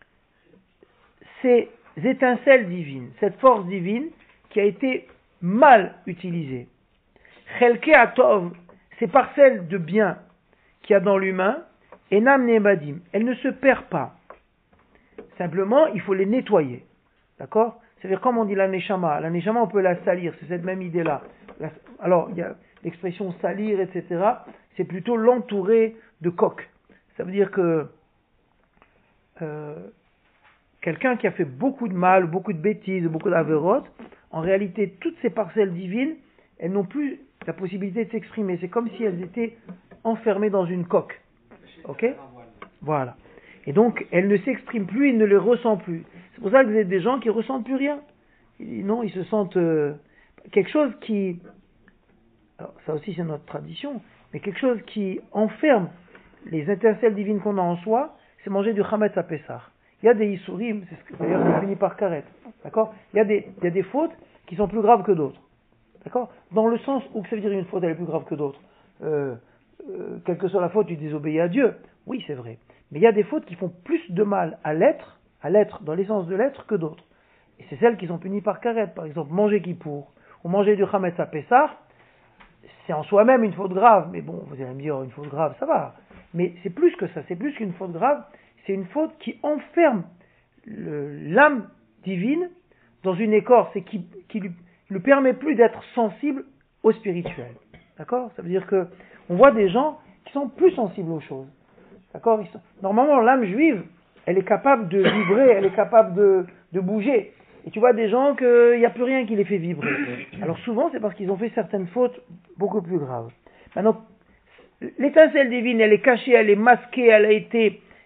ces étincelles divines, cette force divine qui a été mal utilisée, Chelke Atov, ces parcelles de bien qu'il y a dans l'humain, Enam Nebadim, elles ne se perdent pas. Simplement, il faut les nettoyer. D'accord? C'est-à-dire, comme on dit la Neshama, la Neshama on peut la salir, c'est cette même idée-là. Alors, il y a l'expression salir, et cetera, c'est plutôt l'entourer de coque. Ça veut dire que euh, quelqu'un qui a fait beaucoup de mal, beaucoup de bêtises, beaucoup d'avérotes, en réalité, toutes ces parcelles divines, elles n'ont plus la possibilité de s'exprimer. C'est comme si elles étaient enfermées dans une coque. Ok? Voilà. Et donc, elles ne s'expriment plus, ils ne les ressentent plus. C'est pour ça que vous êtes des gens qui ne ressentent plus rien. Non, ils se sentent euh, quelque chose qui... Alors, ça aussi, c'est notre tradition. Mais quelque chose qui enferme les étincelles divines qu'on a en soi, c'est manger du Chametz à Pessah. Il y a des Issourim, c'est ce que d'ailleurs c'est fini par Karet. D'accord? Il y a des, il y a des fautes qui sont plus graves que d'autres. D'accord? Dans le sens où, que ça veut dire une faute, elle est plus grave que d'autres. Euh, euh, quelle que soit la faute, tu désobéis à Dieu. Oui, c'est vrai. Mais il y a des fautes qui font plus de mal à l'être, à l'être, dans l'essence de l'être, que d'autres. Et c'est celles qui sont punies par Karet. Par exemple, manger Kippour, ou manger du Chametz à Pessah, c'est en soi-même une faute grave. Mais bon, vous allez me dire, une faute grave, ça va. Mais c'est plus que ça, c'est plus qu'une faute grave. C'est une faute qui enferme le, l'âme divine dans une écorce et qui, qui lui, lui permet plus d'être sensible au spirituel. D'accord? Ça veut dire que on voit des gens qui sont plus sensibles aux choses. D'accord? Ils sont... Normalement, l'âme juive, elle est capable de vibrer, elle est capable de, de bouger. Et tu vois des gens qu'il n'y a plus rien qui les fait vibrer. Alors souvent, c'est parce qu'ils ont fait certaines fautes beaucoup plus graves. Maintenant, l'étincelle divine, elle est cachée, elle est masquée, elle a été,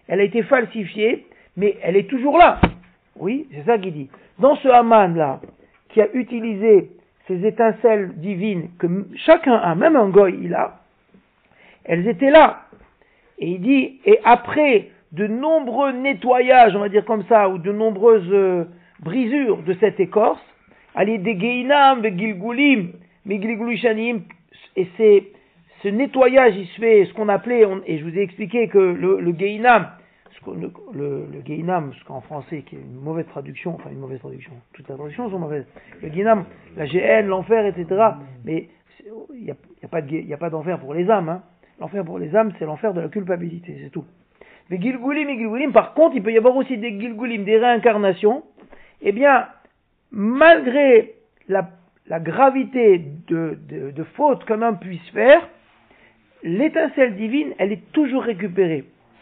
elle a été falsifiée, mais elle est toujours là. Oui, c'est ça qu'il dit. Dans ce Haman là, qui a utilisé ces étincelles divines que chacun a, même un goy il a, elles étaient là. Et il dit, et après de nombreux nettoyages, on va dire comme ça, ou de nombreuses euh, brisures de cette écorce, allez des Geinam, des Gilgulim, mais Gilgulishanim, et c'est ce nettoyage, il se fait ce qu'on appelait, on, et je vous ai expliqué que le, le Geinam, ce le, le, le Geinam, ce qu'en français, qui est une mauvaise traduction, enfin une mauvaise traduction, toutes les traductions sont mauvaises. Le Geinam, la G N, l'enfer, et cetera. Mais il n'y a, y a pas de, y a pas d'enfer pour les âmes. Hein. L'enfer pour les âmes, c'est l'enfer de la culpabilité, c'est tout. Mais Gilgulim et Gilgulim, par contre, il peut y avoir aussi des Gilgulim, des réincarnations. Eh bien, malgré la, la gravité de, de, de faute qu'un homme puisse faire, l'étincelle divine, elle est toujours récupérée.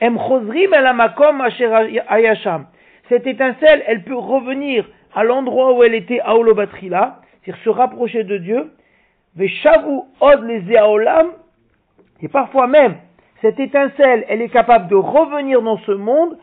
Cette étincelle, elle peut revenir à l'endroit où elle était à Olobatrila, c'est-à-dire se rapprocher de Dieu. Et parfois même, cette étincelle, elle est capable de revenir dans ce monde,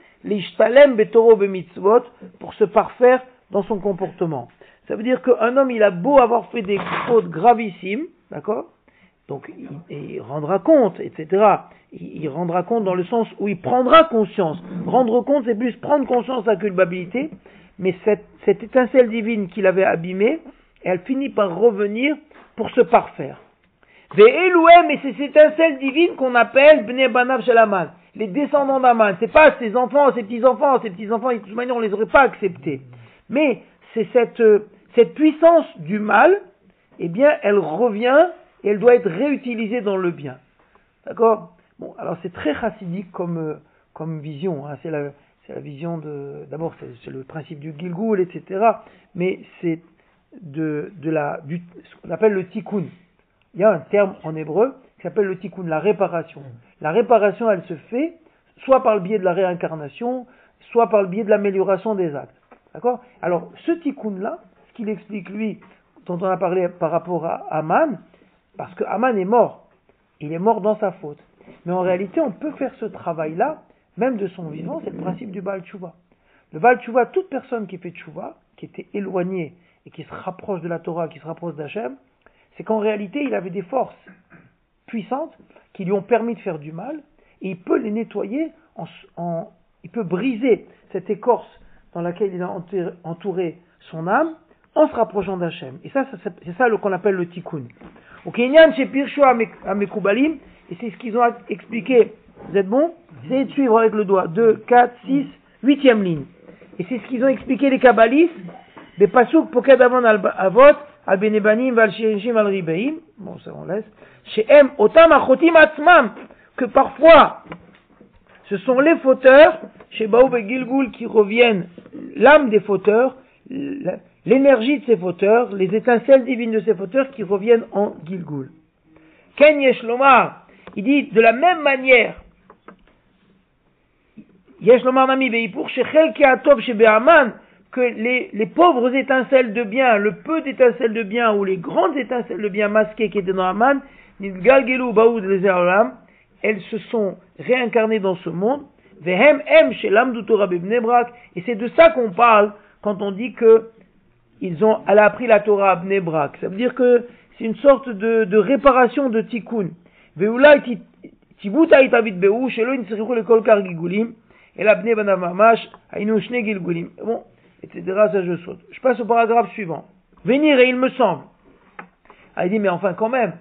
pour se parfaire dans son comportement. Ça veut dire qu'un homme, il a beau avoir fait des fautes gravissimes, d'accord? Donc, il, il rendra compte, et cetera. Il, il rendra compte dans le sens où il prendra conscience. Rendre compte, c'est plus prendre conscience de la culpabilité, mais cette, cette étincelle divine qu'il avait abîmée, elle finit par revenir pour se parfaire. Ve'elouem, et c'est cette étincelle divine qu'on appelle Bnei Banav Shel Haman, les descendants d'Haman. C'est pas ses enfants, ses petits-enfants, ses petits-enfants, de toute manière, on les aurait pas acceptés. Mais c'est cette, euh, cette puissance du mal, eh bien, elle revient et elle doit être réutilisée dans le bien. D'accord? Bon, alors c'est très chassidique comme, euh, comme vision. Hein. C'est, la, c'est la vision de... D'abord, c'est, c'est le principe du Gilgul, et cetera. Mais c'est de, de la, du, ce qu'on appelle le tikkun. Il y a un terme en hébreu qui s'appelle le tikkun, la réparation. La réparation, elle se fait soit par le biais de la réincarnation, soit par le biais de l'amélioration des actes. D'accord? Alors, ce tikkun-là, ce qu'il explique, lui, dont on a parlé par rapport à Haman, parce que Haman est mort. Il est mort dans sa faute. Mais en réalité, on peut faire ce travail-là, même de son vivant, c'est le principe du Baal Tshuva. Le Baal Tshuva, toute personne qui fait Tshuva, qui était éloignée et qui se rapproche de la Torah, qui se rapproche d'Hachem, c'est qu'en réalité, il avait des forces puissantes qui lui ont permis de faire du mal, et il peut les nettoyer, en, en, il peut briser cette écorce dans laquelle il a entouré, entouré son âme, en se rapprochant d'Hachem. Et ça, ça c'est ça qu'on appelle le tikkun. Au Kenyan, chez Pirsho Amekoubalim, et c'est ce qu'ils ont expliqué. Vous êtes bons? Essayez de suivre avec le doigt. deux, quatre, six, huitième ligne. Et c'est ce qu'ils ont expliqué les kabbalistes. Des pasuk poked avon al avot, al benebanim, val shirinshim, al ribeim. Bon, ça on laisse. Chez M, otam achotim atzmam. Que parfois, ce sont les fauteurs, chez Baoub et Gilgul, qui reviennent, l'âme des fauteurs, l'énergie de ces fauteurs, les étincelles divines de ces fauteurs qui reviennent en Gilgul. Ken Yesh Lomar, il dit de la même manière, Yesh Lomar Nami Veipur, Shechel Keatov chez Be'aman, que les, les pauvres étincelles de bien, le peu d'étincelles de bien, ou les grandes étincelles de bien masquées qui étaient dans Haman, Nidgalgelu Baoud les Olam, elles se sont réincarnées dans ce monde, Vehem Em chez l'Amdu Torah Bebnei Brak, et c'est de ça qu'on parle quand on dit que ils ont, elle a appris la Torah à Bnei Brak. Ça veut dire que c'est une sorte de, de réparation de tikkun. Ve'ulai tibuta itavit be'u shelo intzrichu lekol kar gilgulim et la Bnei Banav Mamash hainu shne gilgulim. Bon, et cetera. Ça je saute. Je passe au paragraphe suivant. Venir et il me semble. Ah, il dit mais enfin quand même.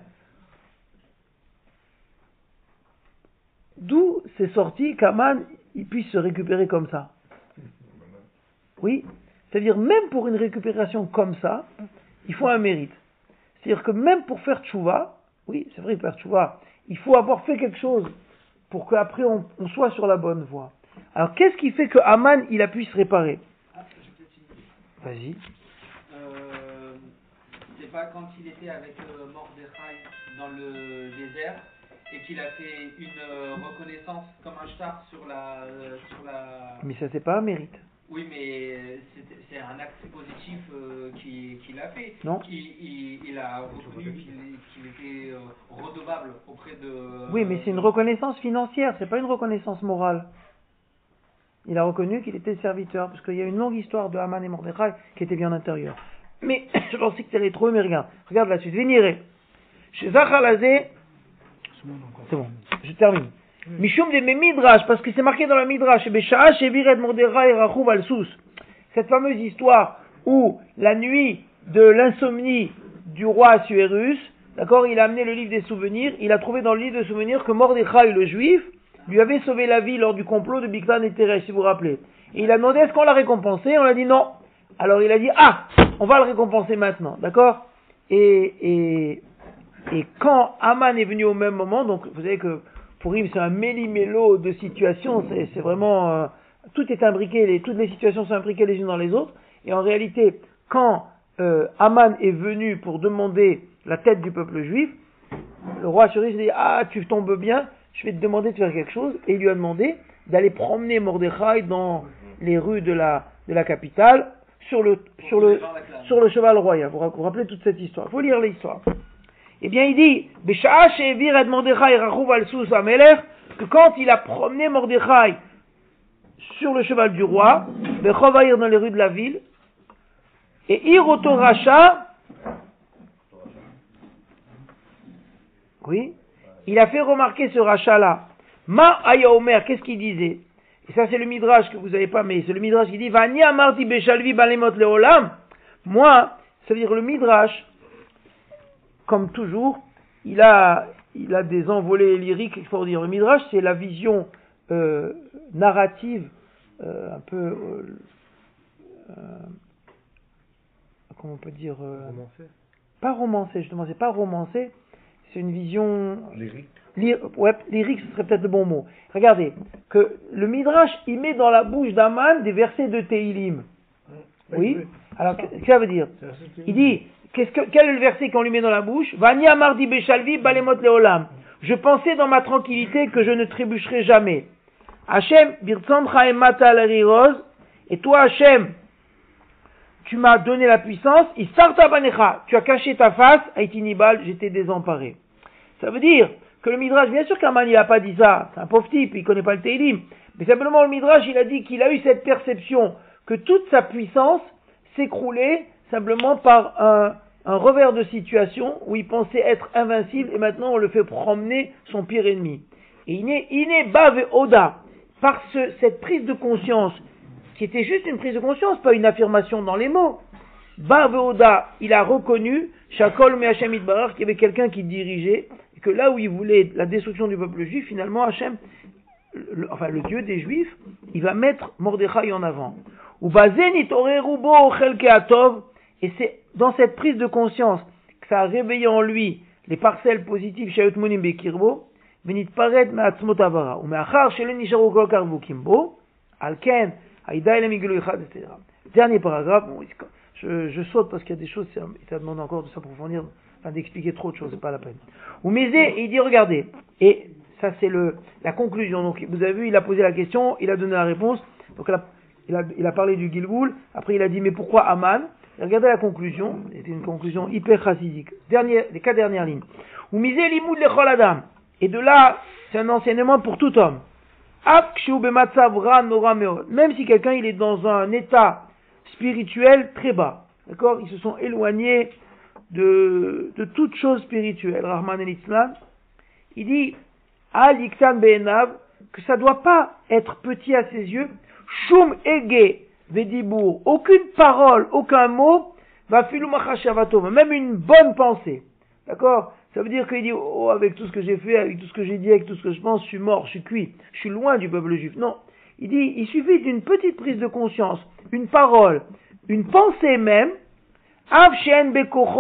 D'où c'est sorti qu'Aman il puisse se récupérer comme ça? Oui. C'est-à-dire, même pour une récupération comme ça, il faut un mérite. C'est-à-dire que même pour faire tchouva, oui, c'est vrai, faire tchouva, il faut avoir fait quelque chose pour qu'après on, on soit sur la bonne voie. Alors, qu'est-ce qui fait que Haman, il a pu se réparer? Ah, je peux te Vas-y. Euh, c'est pas quand il était avec euh, Mordechai dans le désert et qu'il a fait une euh, reconnaissance comme un shtar sur la, euh, sur la... Mais ça, c'est pas un mérite. Oui, mais c'est, c'est un acte positif euh, qu'il, qu'il a fait. Non. Il, il, il a reconnu qu'il, qu'il était euh, redevable auprès de... Oui, mais c'est une reconnaissance financière, c'est pas une reconnaissance morale. il a reconnu qu'il était serviteur, parce qu'il y a une longue histoire de Haman et Mordechai qui était bien intérieure. Mais je pensais que tu allais trouver, mais regarde, regarde la suite. Véniré. Chez Zachalazé, c'est bon, je termine. Mishum de Midrash, parce que c'est marqué dans la Midrash, Besha'a Sheviret Mordechai Rachou al Sous. Cette fameuse histoire où la nuit de l'insomnie du roi Assuérus, d'accord, il a amené le livre des souvenirs, il a trouvé dans le livre des souvenirs que Mordechai, le juif, lui avait sauvé la vie lors du complot de Bigtan et Teresh, si vous vous rappelez. Et il a demandé est-ce qu'on l'a récompensé, on a dit non. Alors il a dit ah, on va le récompenser maintenant, d'accord, et, et, et quand Haman est venu au même moment, donc vous savez que Purim c'est un méli-mélo de situations, c'est, c'est vraiment, euh, tout est imbriqué, les, toutes les situations sont imbriquées les unes dans les autres, et en réalité, quand euh, Haman est venu pour demander la tête du peuple juif, le roi Assuérus dit ah, tu tombes bien, je vais te demander de faire quelque chose, et il lui a demandé d'aller promener Mordechai dans les rues de la, de la capitale, sur le, sur le, sur le cheval royal. Vous vous rappelez toute cette histoire. Il faut lire l'histoire. Eh bien, il dit, Besha'a she'evir et Mordechai rachou al Sous amelech, que quand il a promené Mordechai sur le cheval du roi, Bechovaïr dans les rues de la ville, et Iroto Racha, oui, il a fait remarquer ce rachat-là. Ma aya omer, qu'est-ce qu'il disait? Et ça c'est le midrash que vous n'avez pas, mais c'est le midrash qui dit Vani amarti beshalvi balemot leolam. Moi, ça veut dire le midrash, comme toujours, il a, il a des envolées lyriques, il faut dire. Le midrash, c'est la vision euh, narrative, euh, un peu, euh, euh, comment on peut dire, euh, Romancé. Pas romancé, justement, c'est pas romancé. C'est une vision Lyrique. Ly- ouais, lyrique, ce serait peut-être le bon mot. Regardez, que le Midrash, il met dans la bouche d'Aman des versets de Tehillim. Oui, oui. Alors, qu'est-ce que ça veut dire? Il dit, qu'est-ce que, quel est le verset qu'on lui met dans la bouche? Vani amardi beshalvi balemot leolam. Je pensais dans ma tranquillité que je ne trébucherai jamais. Hachem, birtzoncha emata al-riroz. Et toi, Hachem, tu m'as donné la puissance. Istarta banecha. Tu as caché ta face. Aitinibal, j'étais désemparé. Ça veut dire que le Midrash, bien sûr qu'Aman il n'a pas dit ça, c'est un pauvre type, il ne connaît pas le Tehillim, mais simplement le Midrash il a dit qu'il a eu cette perception que toute sa puissance s'écroulait simplement par un, un revers de situation où il pensait être invincible et maintenant on le fait promener son pire ennemi. Et il est, il est bave oda, par ce, cette prise de conscience, qui était juste une prise de conscience, pas une affirmation dans les mots. Bave oda, il a reconnu, Shakol me Hachem Itbarach, qu'il y avait quelqu'un qui dirigeait, que là où il voulait la destruction du peuple juif, finalement Hachem, le, enfin le Dieu des Juifs, il va mettre Mordechai en avant. Et c'est dans cette prise de conscience que ça a réveillé en lui les parcelles positives chez Monim Bekirbo, Venit Paret Me'atzmot Avara, ou Me'achar Shelen Nisharu Kol Karvu Kimbo, Alken, Haïda Elem Igelu Echad, et cetera. Dernier paragraphe, bon, je, je saute parce qu'il y a des choses, ça demande encore de s'approfondir. Enfin, d'expliquer trop de choses, c'est pas la peine. Ou Mézé, il dit, regardez, et ça c'est le, la conclusion. Donc, vous avez vu, il a posé la question, il a donné la réponse. Donc, il a, il a, il a parlé du Gilboul. Après, il a dit, mais pourquoi Haman? Et regardez la conclusion. C'était une conclusion hyper chassidique. Dernier, les quatre dernières lignes. Ou Mézé limoud lechol adam. Et de là, c'est un enseignement pour tout homme. Même si quelqu'un, il est dans un état spirituel très bas. D'accord? Ils se sont éloignés de, de toute chose spirituelle, Rahman el-Islam, il dit, Al Yiktan Be'enav, que ça doit pas être petit à ses yeux, Shum Ege Vedibour, aucune parole, aucun mot, va filu machashavatov, même une bonne pensée. D'accord? Ça veut dire qu'il dit, oh, avec tout ce que j'ai fait, avec tout ce que j'ai dit, avec tout ce que je pense, je suis mort, je suis cuit, je suis loin du peuple juif. Non. Il dit, il suffit d'une petite prise de conscience, une parole, une pensée même, même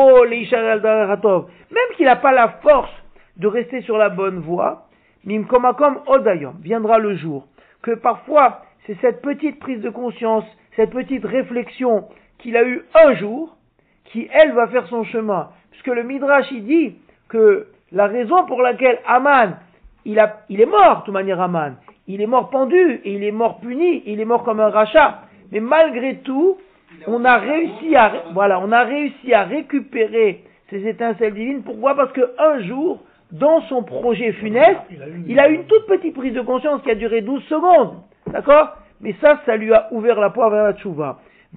qu'il n'a pas la force de rester sur la bonne voie, Mim komakom odayom, viendra le jour, que parfois c'est cette petite prise de conscience, cette petite réflexion qu'il a eue un jour, qui elle va faire son chemin. Puisque le Midrash il dit que la raison pour laquelle Haman, il, a, il est mort de toute manière Haman, il est mort pendu, et il est mort puni, il est mort comme un rachat, mais malgré tout, on a réussi à, voilà, on a réussi à récupérer ces étincelles divines. Pourquoi? Parce que un jour, dans son projet funeste, il a eu une toute petite prise de conscience qui a duré douze secondes. D'accord? Mais ça, ça lui a ouvert la porte vers la tchouva.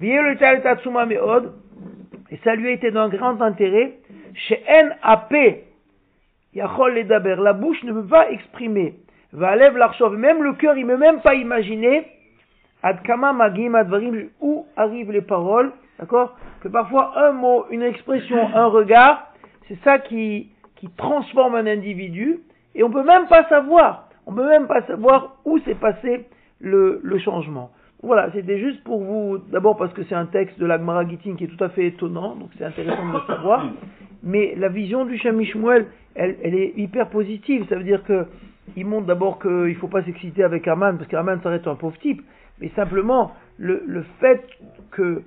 Et ça lui a été d'un grand intérêt. Chez En Apé, Yachol Ledaber, la bouche ne peut pas exprimer. Valev Larchov, même le cœur, il ne peut même pas imaginer. Adkama Magim Advarim, où arrivent les paroles. D'accord? Que parfois un mot, une expression, un regard, c'est ça qui, qui transforme un individu. Et on ne peut même pas savoir. On ne peut même pas savoir où s'est passé le, le changement. Voilà, c'était juste pour vous, d'abord parce que c'est un texte de la Gemara Gittin qui est tout à fait étonnant, donc c'est intéressant de le savoir, mais la vision du Shami Shmuel, elle, elle est hyper positive, ça veut dire que il montre d'abord qu'il ne faut pas s'exciter avec Aman, parce qu'Aman ça reste un pauvre type, mais simplement le, le fait que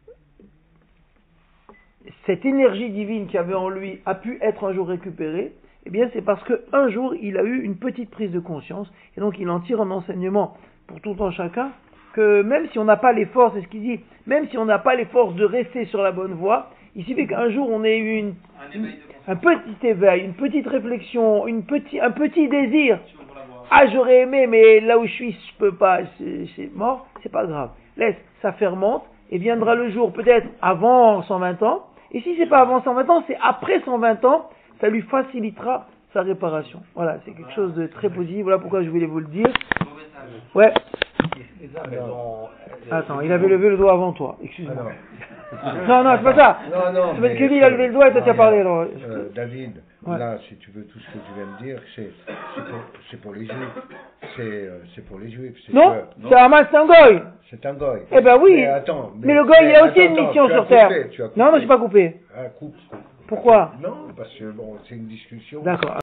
cette énergie divine qu'il y avait en lui a pu être un jour récupérée, eh bien c'est parce qu'un jour il a eu une petite prise de conscience, et donc il en tire un enseignement pour tout un chacun, que même si on n'a pas les forces, c'est ce qu'il dit, même si on n'a pas les forces de rester sur la bonne voie, il suffit qu'un jour on ait eu une, une, un petit éveil, une petite réflexion, une petit, un petit désir. Ah, j'aurais aimé, mais là où je suis, je peux pas, c'est, c'est mort, c'est pas grave. Laisse, ça fermente, et viendra le jour peut-être avant cent vingt ans, et si c'est pas avant cent vingt ans, c'est après cent vingt ans, ça lui facilitera sa réparation. Voilà, c'est quelque chose de très positif, voilà pourquoi je voulais vous le dire. Ouais. Alors, Attends, il avait levé le doigt avant toi, excuse-moi. Non, non, c'est pas ça. Non, non. C'est parce que lui, il a levé le doigt et toi, tu as parlé. Alors. Euh, David, Ouais. là, si tu veux, tout ce que tu viens de dire, c'est, c'est, pour, c'est pour les Juifs. C'est, euh, c'est pour les Juifs. C'est Non, que- c'est Hamas, c'est un goy. C'est un goy. Eh ben oui. Mais, attends, Mais le goy, il a aussi attends, une attends, mission tu as sur coupé, terre. tu as Non, non, coupé. j'ai pas coupé. Ah, coupe. Pourquoi? Non, parce que bon, c'est une discussion. D'accord.